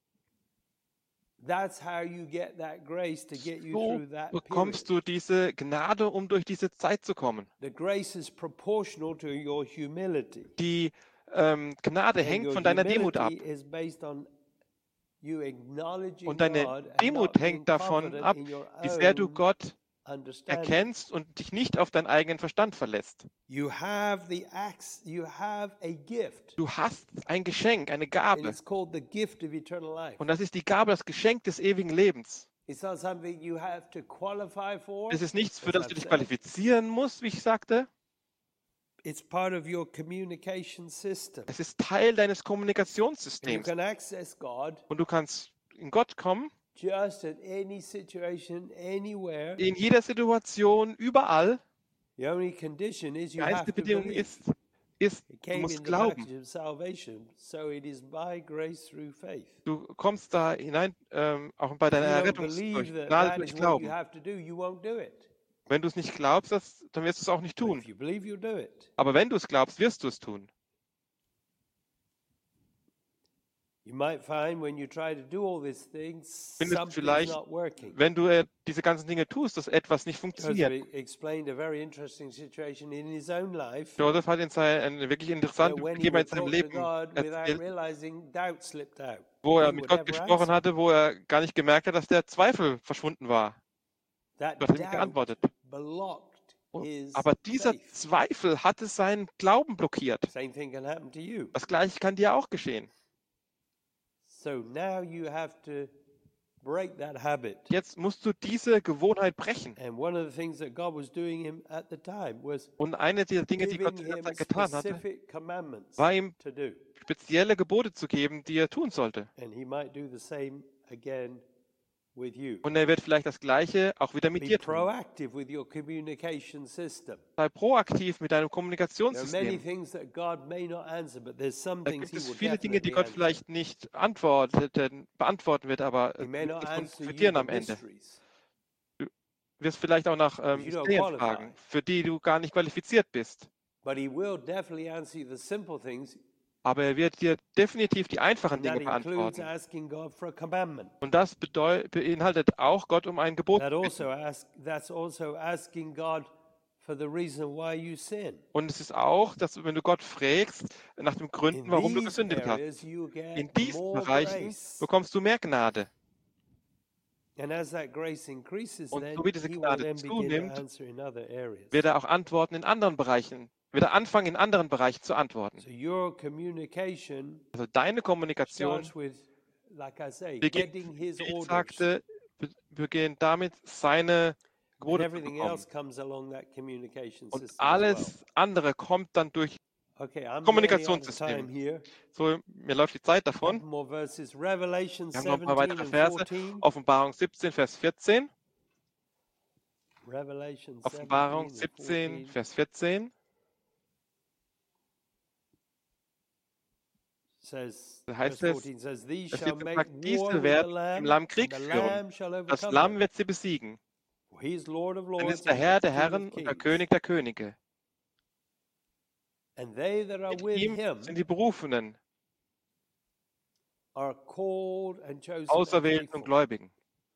That's how you get that grace to get you So through that bekommst period. du diese Gnade, um durch diese Zeit zu kommen. The grace is proportional to your humility. Die ähm, Gnade And hängt your von deiner Demut ab. humility is based on you acknowledging Und deine God and Demut not being hängt davon confident ab, in your wie sehr du own Gott understanding. erkennst und dich nicht auf deinen eigenen Verstand verlässt. You have the acts, you have a gift. Du hast ein Geschenk, eine And Gabe. it's called the gift of eternal life. Und das ist die Gabe, das Geschenk des ewigen Lebens. It's not something you have to qualify for. Es ist nichts, für as das I've du dich said. qualifizieren musst, wie ich sagte. It's part of your communication system. Es ist Teil deines And you Kommunikationssystems. can access God Und du kannst in Gott kommen, just at any situation, anywhere. in jeder Situation, überall. The only condition is Die you have einzige to Bedingung believe. ist, ist, It du came musst in the glauben. package of salvation, so it is by grace through faith. Du kommst da hinein, ähm, auch bei If you deiner don't Errettung believe durch that Gnade that durch is what Glauben. you have to do, you won't do it. Wenn du es nicht glaubst, das, dann wirst du es auch nicht But tun. if you believe, you'll do it. Aber wenn du es glaubst, wirst du es tun. You might find when you try to do all these things, Findest du something's vielleicht, not working. wenn du äh, diese ganzen Dinge tust, dass etwas nicht Joseph funktioniert. explained a very interesting situation in his own life. Joseph hat in sein, eine wirklich interessante That when he Begebenheit would in seinem talk to Leben God without erzählt, realizing, doubt slipped out. wo er He mit would Gott never gesprochen answer. hatte, wo er gar nicht gemerkt hat, dass der Zweifel verschwunden war. That Gott hat nicht doubt geantwortet. blocked his Aber dieser faith. Zweifel hatte seinen Glauben blockiert. Same thing can happen to you. Das Gleiche kann dir auch geschehen. So now you have to break that habit. Jetzt musst du diese Gewohnheit brechen. And one of the things that God was doing him at the time was Und eine der Dinge, die Gott giving zu der him Zeit getan hatte, specific commandments war ihm to do. spezielle Gebote zu geben, die er tun sollte. And he might do the same again with you. Und er wird vielleicht das Gleiche auch wieder mit Be dir tun. proactive with your communication system. Sei proaktiv mit deinem There are many Kommunikationssystem. things that God may not answer, but there's some Da things gibt he es will viele Dinge, die definitely Gott answer. vielleicht nicht antworten, beantworten wird, aber He äh, may die not answer you funktionieren the am Ende. mysteries. Du wirst vielleicht auch nach ähm, You don't Mysterien qualify. fragen, für die du gar nicht qualifiziert bist. But he will definitely answer you the simple things, Aber er wird dir definitiv die einfachen and that Dinge includes beantworten. asking God for a commandment. Und das bedeu- beinhaltet auch, Gott um ein Gebot That zu also bitten. ask, that's also asking God for the reason why you sin. Und es ist auch, dass wenn du Gott fragst, nach den Gründen, In warum du these gesündigt hast. areas, you get In diesen more Bereichen grace. bekommst du mehr Gnade. And as that grace increases, Und then so wie diese he will Gnade then begin to zunimmt, answer in other areas. wird er auch antworten in anderen Bereichen, wird er anfangen, in anderen Bereichen zu antworten. So your communication Also deine Kommunikation starts with, like I say, beginnt, getting his wie ich orders. sagte, be- beginnt damit, seine And Gebote zu everything bekommen. else comes along that communication Und system as well. alles andere kommt dann durch Okay, I'm nearly out of Kommunikationssystem. time here. So, mir läuft die Zeit Couple davon. more verses. Revelation Wir haben noch ein paar seventeen weitere and Verse. fourteen. Offenbarung siebzehn, Vers vierzehn. Revelation Offenbarung seventeen and siebzehn, fourteen. Vers vierzehn. Says, Da verse heißt es, fourteen says, These es shall wird make gesagt, war diese with the werden Lamb, im Lamm and Krieg the führen. Lamb shall Das overcome Lamm them. wird sie besiegen. For he is Lord of Dann lords ist der and Herr der King Herren of und der kings. König der Könige. And they that are Mit with ihm him sind die Berufenen, are called and chosen and Auserwählten und faithful. Gläubigen.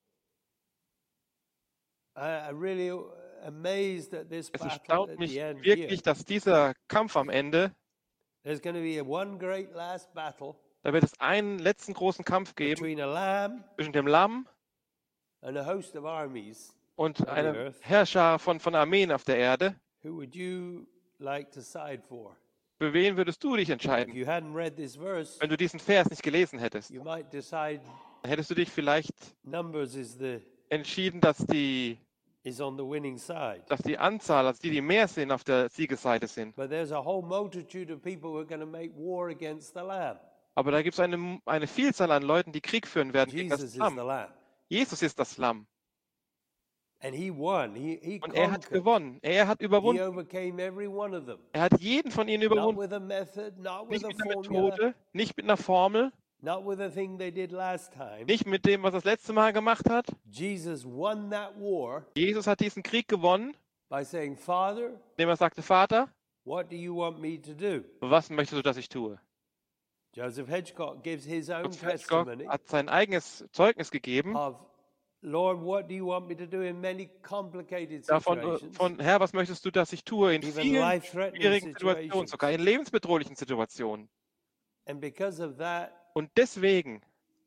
I, I really amazed at this Es battle erstaunt at mich the end wirklich, here. dass dieser Kampf am Ende, There's going to be a one great last battle da wird es einen letzten großen Kampf geben between a lamb zwischen dem Lamm and a host of armies. und on the einem earth. Herrscher von, von Armeen auf der Erde. Who would you like to side for? Für wen würdest du dich If entscheiden? you hadn't read this verse, Wenn du diesen Vers nicht gelesen hättest, you might decide dann hättest du dich vielleicht Numbers is the entschieden, dass die is on the winning side. Dass die Anzahl, also die, die mehr sind, auf der Siegesseite sind. But there's a whole multitude of people who are going to make war against the Lamb. Aber da gibt es eine, eine Vielzahl an Leuten, die Krieg führen werden gegen das Jesus is Lamm. the Lamb. Jesus ist das Lamm. And he won. He, he Und er hat conquered. gewonnen. Er hat He überwunden. overcame every one of them. Er hat jeden von ihnen Not überwunden. with a method, not with Nicht a mit einer formula, Methode, nicht mit einer Formel, not with a thing they did last time. nicht mit dem, was er das letzte Mal gemacht hat. Jesus won that war Jesus hat diesen Krieg gewonnen, by saying, Father, indem er sagte, Vater, what do you want me to do? was möchtest du, dass ich tue? Joseph Hedgecock gives his own Joseph Hedgecock testimony hat sein eigenes Zeugnis gegeben, of, Lord, what do you want me to do in many complicated davon, situations, von, Herr, was möchtest du, dass ich tue in even vielen life-threatening schwierigen Situationen, situations. sogar in lebensbedrohlichen Situationen. And because of that, Und deswegen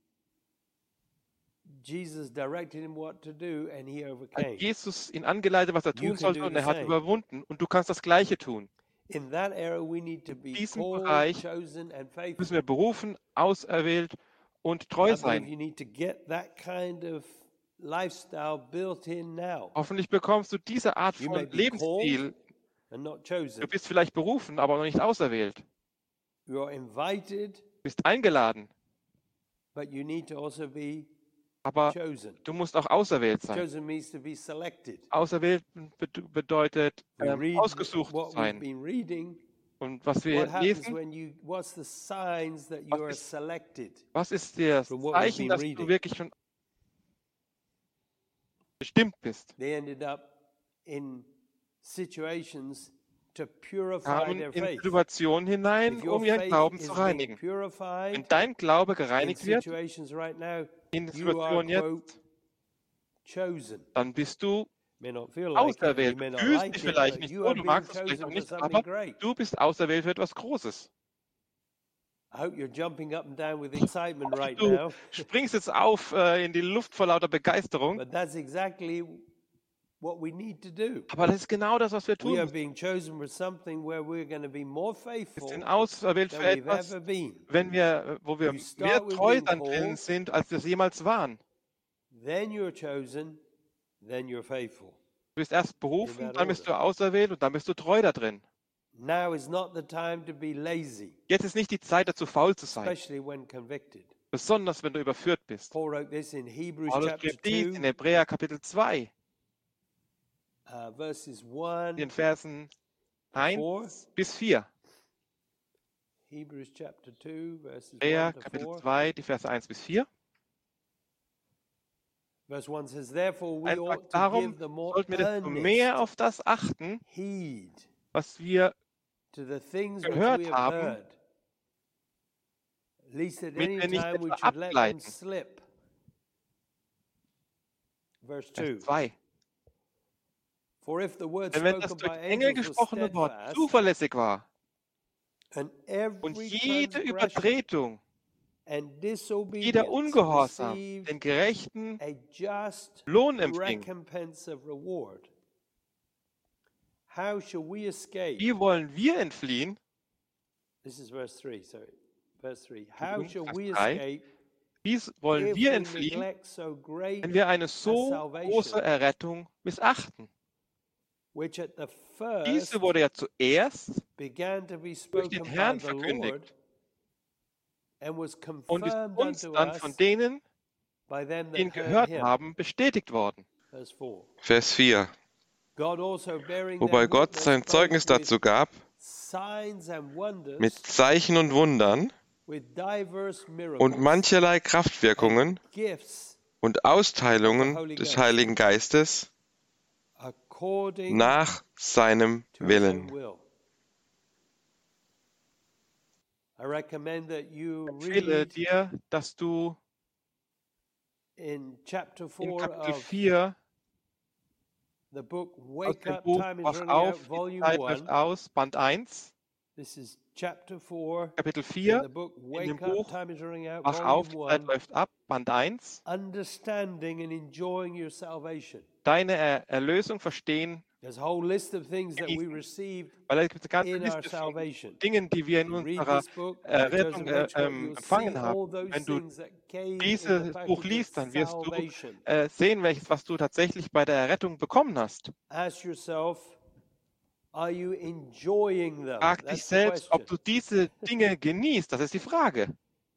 Jesus directed him what to do, and he hat overcame. Jesus ihn angeleitet, was er You tun can sollte, do und the er hat same. überwunden. Und du kannst das Gleiche tun. In that era, we need to be diesem called, Bereich chosen, and faithful. Müssen wir berufen, auserwählt und treu I believe sein. you need to get that kind of lifestyle built in now. Hoffentlich bekommst du diese Art You may von be Lebensstil. called and not chosen. Du bist vielleicht berufen, aber noch nicht auserwählt. You are invited, Du bist eingeladen, but you need to also be aber chosen. du musst auch auserwählt sein. Chosen means to be selected. Auserwählt bed- bedeutet, We ähm, read ausgesucht zu what we've sein. been reading. Und was wir What happens lesen, when you? What's the signs that you Was are ist- selected? was ist das From what we've Zeichen, been dass reading. du wirklich schon bestimmt bist? They ended up in situations to purify Kamen their in faith. Situationen hinein, If your um ihren faith Glauben is zu being reinigen. purified Wenn dein Glaube in gereinigt wird, situations right now, in der you are, Situation quote, jetzt, chosen. dann bist du May not feel like it, you auserwählt. may Du not fühlst like dich it, vielleicht but nicht you so, are du being magst es vielleicht chosen auch for nicht, something aber great. du bist auserwählt für etwas Großes. I hope you're jumping up and down with excitement right Du now. springst jetzt auf äh, in die Luft vor lauter Begeisterung, But that's exactly what we need to do. aber das ist genau das, was wir We tun are müssen. being chosen for something where we're going to be more Wir faithful sind auserwählt than für we've etwas, ever been. wenn wir, äh, wo wir You mehr start with treu being dann drin called. sind, als wir es jemals waren. Then you're chosen, then you're faithful. Du bist erst In berufen, that dann bist du order. auserwählt und dann bist du treu da drin. Now is not the time to be lazy, Jetzt ist nicht die Zeit dazu, faul zu sein, especially when convicted. besonders wenn du überführt bist. Paul wrote this in Hebrews Paulus chapter schrieb dies two, in Hebräer Kapitel zwei, uh, verses in one den Versen four. eins bis vier. Hebrews chapter two, verses Hebräer one to Kapitel four. zwei, die Verse eins bis vier. Verse one says, therefore we Einfach ought to darum give the more sollten wir desto mehr earnest auf das achten, heed was wir to the things which gehört we have haben, heard, lest at damit any wir nicht time we etwa should let them abgleiten. slip. Verse Vers two. zwei. For if the word Denn wenn das spoken durch by Engel angels was gesprochene Wort steadfast, zuverlässig war and und every jede transgression Übertretung, and jeder disobedience Ungehorsam received den gerechten a just Lohn empfing, recompense of reward, how shall we escape? wie wollen wir entfliehen? This is verse three, sorry. Verse three. How Entschuldigung, shall Vers we drei. escape Wie wollen if wir we entfliehen, neglect so great wenn wir eine a so salvation, große Errettung missachten? which at the Diese first wurde ja zuerst began to be durch spoken den by Herrn the Lord verkündigt and was und ist confirmed uns unto dann us von denen, by them die ihn that heard gehört him. haben, bestätigt worden. Verse four. Vers vier. God also bearing Wobei them Gott witness sein both Zeugnis with dazu gab, signs and wonders, mit Zeichen und Wundern with diverse miracles, und mancherlei Kraftwirkungen gifts und Austeilungen des Heiligen Geistes according nach seinem to his own Willen. will. I recommend that you Ich empfehle read dir, dass du in chapter in four Kapitel of vier the book aus Wake dem Up, Buch Time is Wach Running Out, auf, die Volume Zeit läuft one. aus, Band eins, This is chapter four Kapitel in the vier, book in dem Wake Up, Buch Time is Running Out, Wach auf, Volume die Zeit one. läuft ab, Band eins. Understanding and enjoying your salvation. Deine Er- Erlösung verstehen There's a whole list of things that we received Weil es gibt eine ganze in our Liste von salvation. Dingen, die wir in You read unserer this book äh, by Rettung Joseph äh, Hitchcock, ähm, you'll see empfangen all haben. those Wenn du things that came in the dieses Buch package liest, of dann wirst du salvation. äh, sehen, welches, was du tatsächlich bei der Errettung bekommen hast. Ask yourself, are you enjoying them? Frag dich That's the selbst, ob question. du diese Dinge genießt. Das ist die Frage.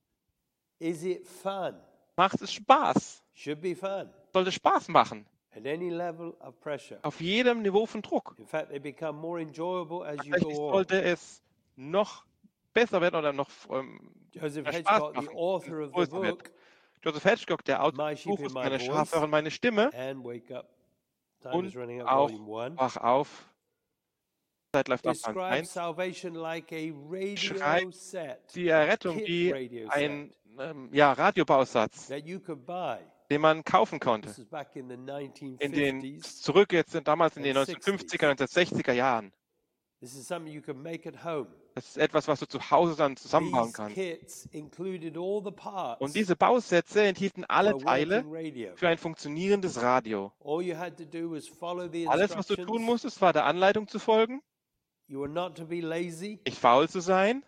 Is it fun? Macht es Spaß? Should be fun. Sollte Spaß machen. At any level of pressure. Auf jedem Niveau von Druck. In fact, they become more enjoyable as you Tatsächlich go on. sollte es noch besser werden oder noch ähm, Joseph mehr Spaß Hitchcock, the machen. author of the größer wird. book, Joseph Hitchcock, der Autor My des Sheep Buches in My Meine Voice Schafe hören meine Stimme and Wake Up. Time und is running out, auch volume one. Wach auf. Zeit läuft ab Band Describes eins. salvation like a radio Schreibt set, die Errettung kit wie radio ein set ähm, ja, Radiobausatz, that you could buy. den man kaufen konnte. This is back in the In den, nineteen fifties. zurück jetzt sind damals in and den neunzehnhundertfünfziger, neunzehnhundertsechziger Jahren. This is something you can make at home. Das ist etwas, was du zu Hause dann zusammenbauen These kannst. kits included all the parts Und diese Bausätze enthielten alle for a Teile working radio. für ein funktionierendes Radio. All you had to do was follow the Alles, was du tun instructions. musstest, war der Anleitung zu folgen, You were not to be lazy. nicht faul zu sein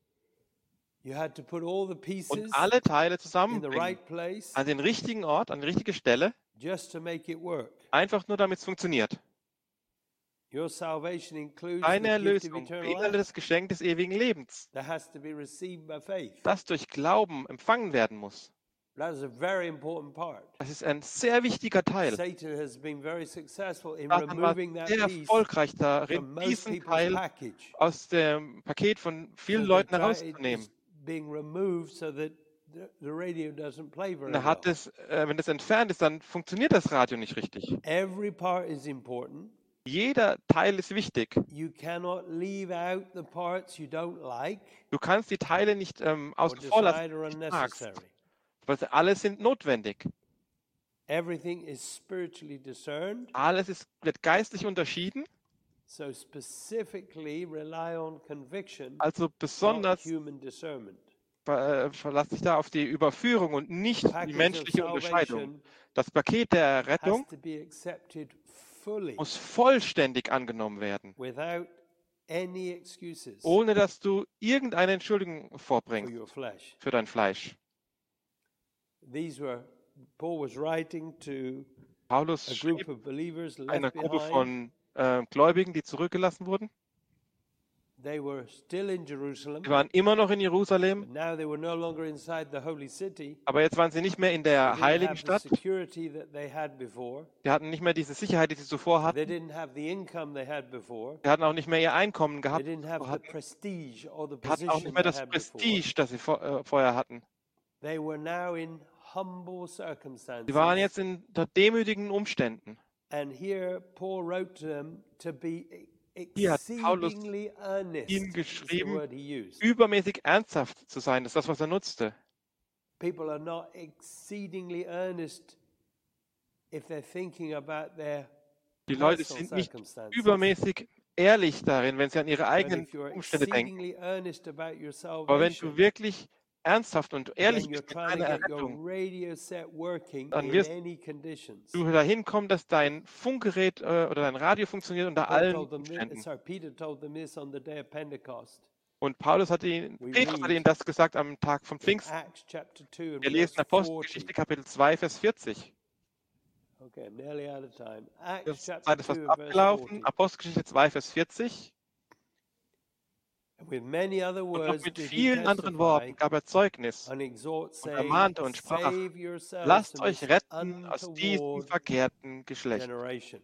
You had to put all the pieces und alle Teile in the zusammenbringen. right place An den richtigen Ort, an die richtige Stelle, just to make it work. einfach nur damit es funktioniert. Your salvation includes Deine the gift of Erlösung eternal beinhaltet life das Geschenk des ewigen Lebens, that has to be received by faith. das durch Glauben empfangen werden muss. That is a very important part. Das ist ein sehr wichtiger Teil. Satan has been very successful in Satan war removing that sehr piece erfolgreich darin, from most diesen people's Teil package. aus dem Paket von vielen So Leuten the tra- herauszunehmen. it's being removed so that the, the radio doesn't play very Und er well. hat es, äh, wenn das entfernt ist, dann funktioniert das Radio nicht richtig. Every part is important. Jeder Teil ist wichtig. You cannot leave out the parts you don't like Du kannst die Teile nicht ähm, or außen vor lassen, decide are die du nicht magst, unnecessary. weil sie alle sind notwendig. Everything is spiritually discerned, Alles ist, wird geistlich unterschieden, so specifically rely on conviction, also not besonders human discernment. ver- äh, verlass dich da auf die Überführung und nicht die Package of menschliche Unterscheidung. salvation Das Paket der has Rettung to be accepted fully muss vollständig angenommen werden, without any excuses ohne dass du irgendeine Entschuldigung for vorbringst your flesh. für dein Fleisch. These were, Paul was writing to Paulus a group schrieb of believers einer left Gruppe behind. von äh, Gläubigen, die zurückgelassen wurden. They were still in Jerusalem, Sie waren immer noch in Jerusalem, but now they were no longer inside the holy city. aber jetzt waren sie nicht mehr in They der didn't heiligen have the Stadt. security that they had before. Sie hatten nicht mehr diese Sicherheit, die sie zuvor They hatten. didn't have the income they had before. Sie hatten auch nicht mehr ihr Einkommen They gehabt. didn't have Sie the hatten, prestige or the sie hatten auch nicht position mehr they das had before. Prestige, das sie vor, äh, vorher hatten. They were now in humble Sie waren circumstances. jetzt in unter demütigen Umständen. And here Paul wrote to them to be Hier hat Paulus exceedingly earnest. ihnen is the geschrieben, word he used. übermäßig ernsthaft zu sein. Das ist das, was er nutzte. People are not exceedingly earnest if they're thinking about their Die Leute personal sind nicht circumstances. übermäßig ehrlich darin, wenn sie an ihre But eigenen if you're Umstände denken. exceedingly earnest about your Aber wenn du salvation, wirklich ernsthaft und ehrlich then you're bist mit trying to deiner get your Errettung, radio set working dann in wirst any conditions. du dahin kommen, dass dein Funkgerät äh, oder dein Radio funktioniert unter Paul allen told them this, Umständen. sorry, Peter told them this on the day of Pentecost. Und Paulus hat ihnen, We Petrus hat read ihnen das gesagt am Tag vom In Pfingsten. Acts chapter two and Wir lesen verse Apostelgeschichte forty. Kapitel zwei, Vers vierzig. Okay, I'm nearly out of time. Das Acts Zeit chapter ist fast two and verse abgelaufen. forty. Apostelgeschichte zwei, Vers vierzig. And with many other Und noch words mit did he vielen anderen testify Worten gab er Zeugnis and exhort, und saying, ermahnte und sprach, save yourselves lasst from euch this retten aus diesem untoward verkehrten Geschlecht. generation.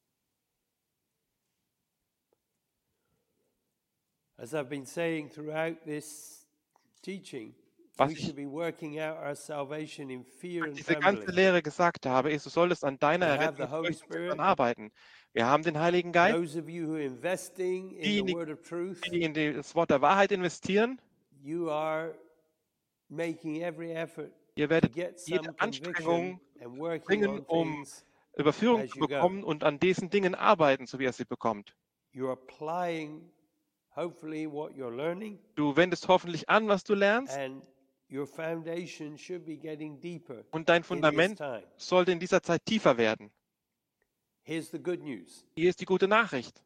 As I've been saying throughout this teaching, Was we ich should be working out our salvation in fear and diese ganze trembling. Lehre gesagt habe, ist, du solltest an deiner We have the Errettung Holy fürchten und Spirit. daran arbeiten. Wir haben den Heiligen Geist, Those of you who are investing in the Diejenigen, word of truth, die in das Wort der Wahrheit investieren. you are making every effort Ihr to werdet get jede some Anstrengung conviction and working bringen, on um things. Überführung as zu you go. bekommen und an diesen Dingen arbeiten, so wie er sie bekommt. You're applying, hopefully, what you're learning, Du wendest hoffentlich an, was du lernst, and your foundation should be getting deeper und dein in this Fundament time. sollte in dieser Zeit tiefer werden. Here's the good news. Hier ist die gute Nachricht.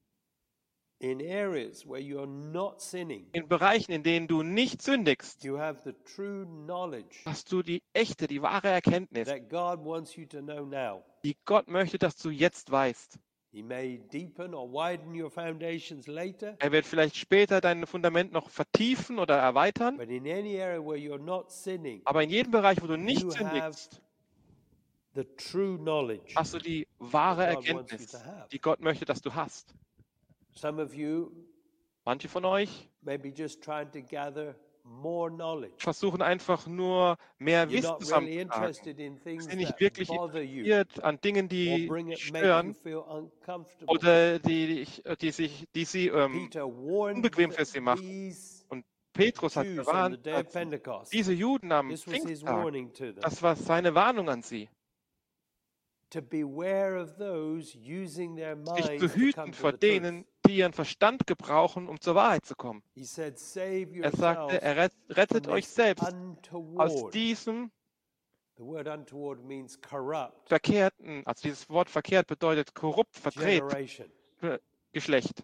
In areas where you are not sinning, In Bereichen, in denen du nicht sündigst, you have the true knowledge hast du die echte, die wahre Erkenntnis, that God wants you to know now. die Gott möchte, dass du jetzt weißt. He may deepen or widen your foundations later, Er wird vielleicht später dein Fundament noch vertiefen oder erweitern, but in any area where you're not sinning, aber in jedem Bereich, wo du nicht you have sündigst, the true knowledge. hast du die wahre that God wants you Erkenntnis, to have. die Gott möchte, dass du hast. Some of you Manche von euch may be just trying to gather more knowledge. versuchen einfach nur mehr You're Wissen not really zusammenzutragen. interested in things Sind nicht that wirklich bother you interessiert an Dingen, or die bring dich it, make you stören feel uncomfortable. oder die, die, die, sich, die sie ähm, Peter warned unbequem für sie machen. these Und Petrus hat Jews on the gewarnt, day of als Pentecost. diese Juden am This was his Pfingsttag, warning to them. das war seine Warnung an sie, To beware of those using their sich minds zu to come hüten to vor the truth. denen, die ihren Verstand gebrauchen, um zur Wahrheit zu kommen. He said, save Er sagte, yourselves er rett- rettet from euch this selbst aus untoward. diesem The word untoward means corrupt verkehrten, also dieses Wort verkehrt bedeutet korrupt, verdreht, generation. äh, Geschlecht,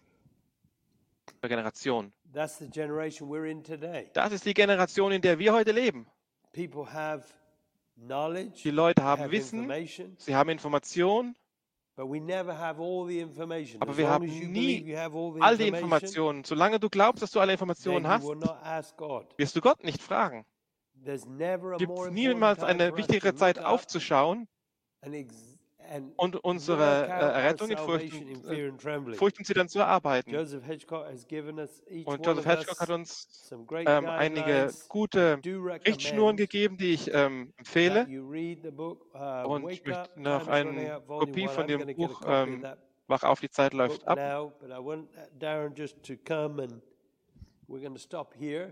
Generation. That's the generation we're in today. Das ist die Generation, in der wir heute leben. People have knowledge, Die Leute haben have Wissen, information, sie haben Information, but we never have all the information. aber As wir long haben as you nie believe you have all the all die information, Informationen. Solange du glaubst, dass du alle then Informationen you hast, will not ask God. wirst du Gott nicht fragen. There's never a Gibt more es important niemals time eine for us wichtigere to Zeit look up aufzuschauen and ex- and und work unsere äh, out our Errettung in Furcht, salvation in und, fear äh, and trembling. Furcht und Zittern zu erarbeiten. Joseph Hitchcock has given us each Und one Joseph of Hitchcock hat us uns some great ähm, einige guidelines. gute Do Richtschnuren recommend gegeben, die ich ähm, that empfehle. you read the book. Uh, Und ich Wake Up, möchte noch Time is Running eine Out, Volume Kopie one. von I'm dem going to get a Buch copy of ähm, that Wach auf, die Zeit book läuft ab. now, but I want Darren just to come and we're going to stop here.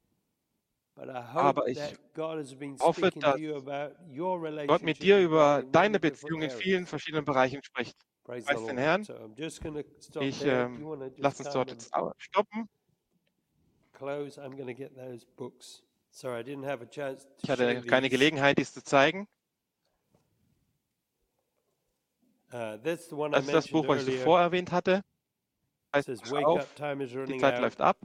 But I hope Aber ich that God has been hoffe, speaking dass to you about your Gott mit relationship dir with über God in deine many different Beziehung in areas. vielen verschiedenen Bereichen spricht. Praise the Preis den Lord. Herrn. So I'm just going to stop Ich there. If you ähm, want to lass just uns come dort and jetzt au- stoppen. close, I'm going to get those books. Sorry, I didn't have a chance Ich to show hatte keine these. Gelegenheit, dies zu zeigen. Uh, that's the one I Das ist das mentioned Buch, was ich earlier. zuvor erwähnt hatte. It Heißt, says, Wach Wake auf, Up, Time is die Running Zeit Out. läuft ab.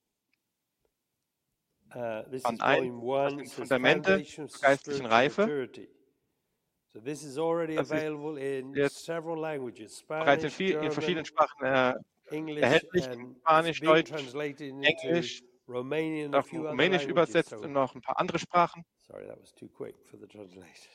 Uh, this is Band eins, volume das one. sind It says Fundamente Foundations zur to geistlichen Spiritual Reife. Maturity. So this is already Das ist available in jetzt several languages: bereits in, Spanish, viel, in German, verschiedenen Sprachen äh, English, erhältlich. and it's Spanisch, being Deutsch, translated into Englisch, Romanian and a auf few other Rumänisch languages. übersetzt So, und noch ein paar andere Sprachen. sorry, that was too quick for the translators.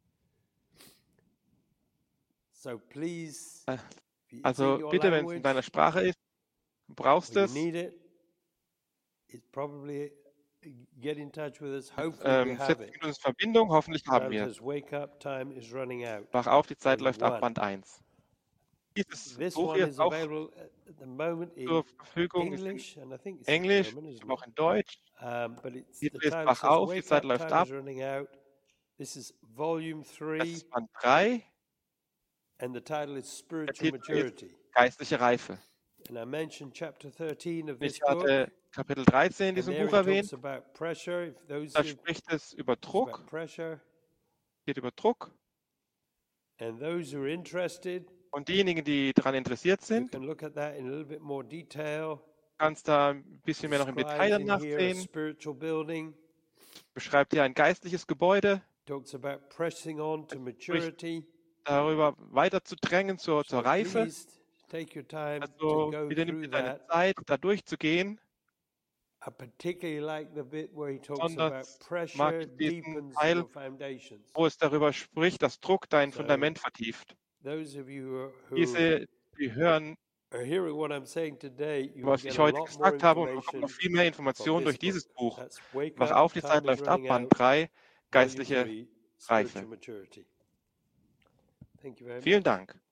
So please, Äh, if it's in Also your bitte, wenn es in language, deiner Sprache ist, du brauchst or you es, need it, it's probably get in touch with us. Hopefully we ähm, have setz dich it. mit uns in Verbindung. Hoffentlich haben That wir es. says, Wake Up, Time is Running Out. Wach auf, die Zeit Volume läuft ab, one. Band eins. Dieses This Buch one hier is ist auch available at the moment in zur Verfügung, ist in English, and I think it's in Englisch, German, isn't auch it? in Deutsch. Um, but it's, the Titel ist title Wach says, auf, die Wake Zeit Up, läuft Time ab. is Running Out. This is volume Das three, ist Band drei. and the title is Der Spiritual Titel ist Maturity. Geistliche Reife. And I mentioned chapter thirteen of this Ich book, hatte Kapitel dreizehn in and diesem there Buch it talks erwähnt. about pressure. If those Da who spricht es über it's Druck, about pressure, geht über Druck. and those who are interested, Und diejenigen, die daran interessiert you sind, can look at that in a little bit more detail. kannst da ein bisschen mehr noch im Detail Describes dann in here a nachsehen. spiritual building. Beschreibt hier ein geistliches Gebäude, Talks about pressing on to maturity. darüber weiter zu drängen zur, zur So Reife. please take your time to Also go bitte nimm through dir deine that. Zeit, da durchzugehen. I particularly like the bit where he talks Besonders about pressure mag ich diesen deepens Teil, your foundations. wo es darüber spricht, dass Druck dein So, Fundament vertieft. Those of you who are, who Diese, die hören, are hearing what I'm saying today, you will was get ich a heute lot more gesagt habe, und bekommen information noch viel mehr from Informationen durch this dieses book. Buch. That's Wake Wach Up, auf, die Time Zeit is läuft ab, Running Band Out, drei, Volume geistliche three, Reife. Spiritual Maturity. Thank you very Vielen much. Dank.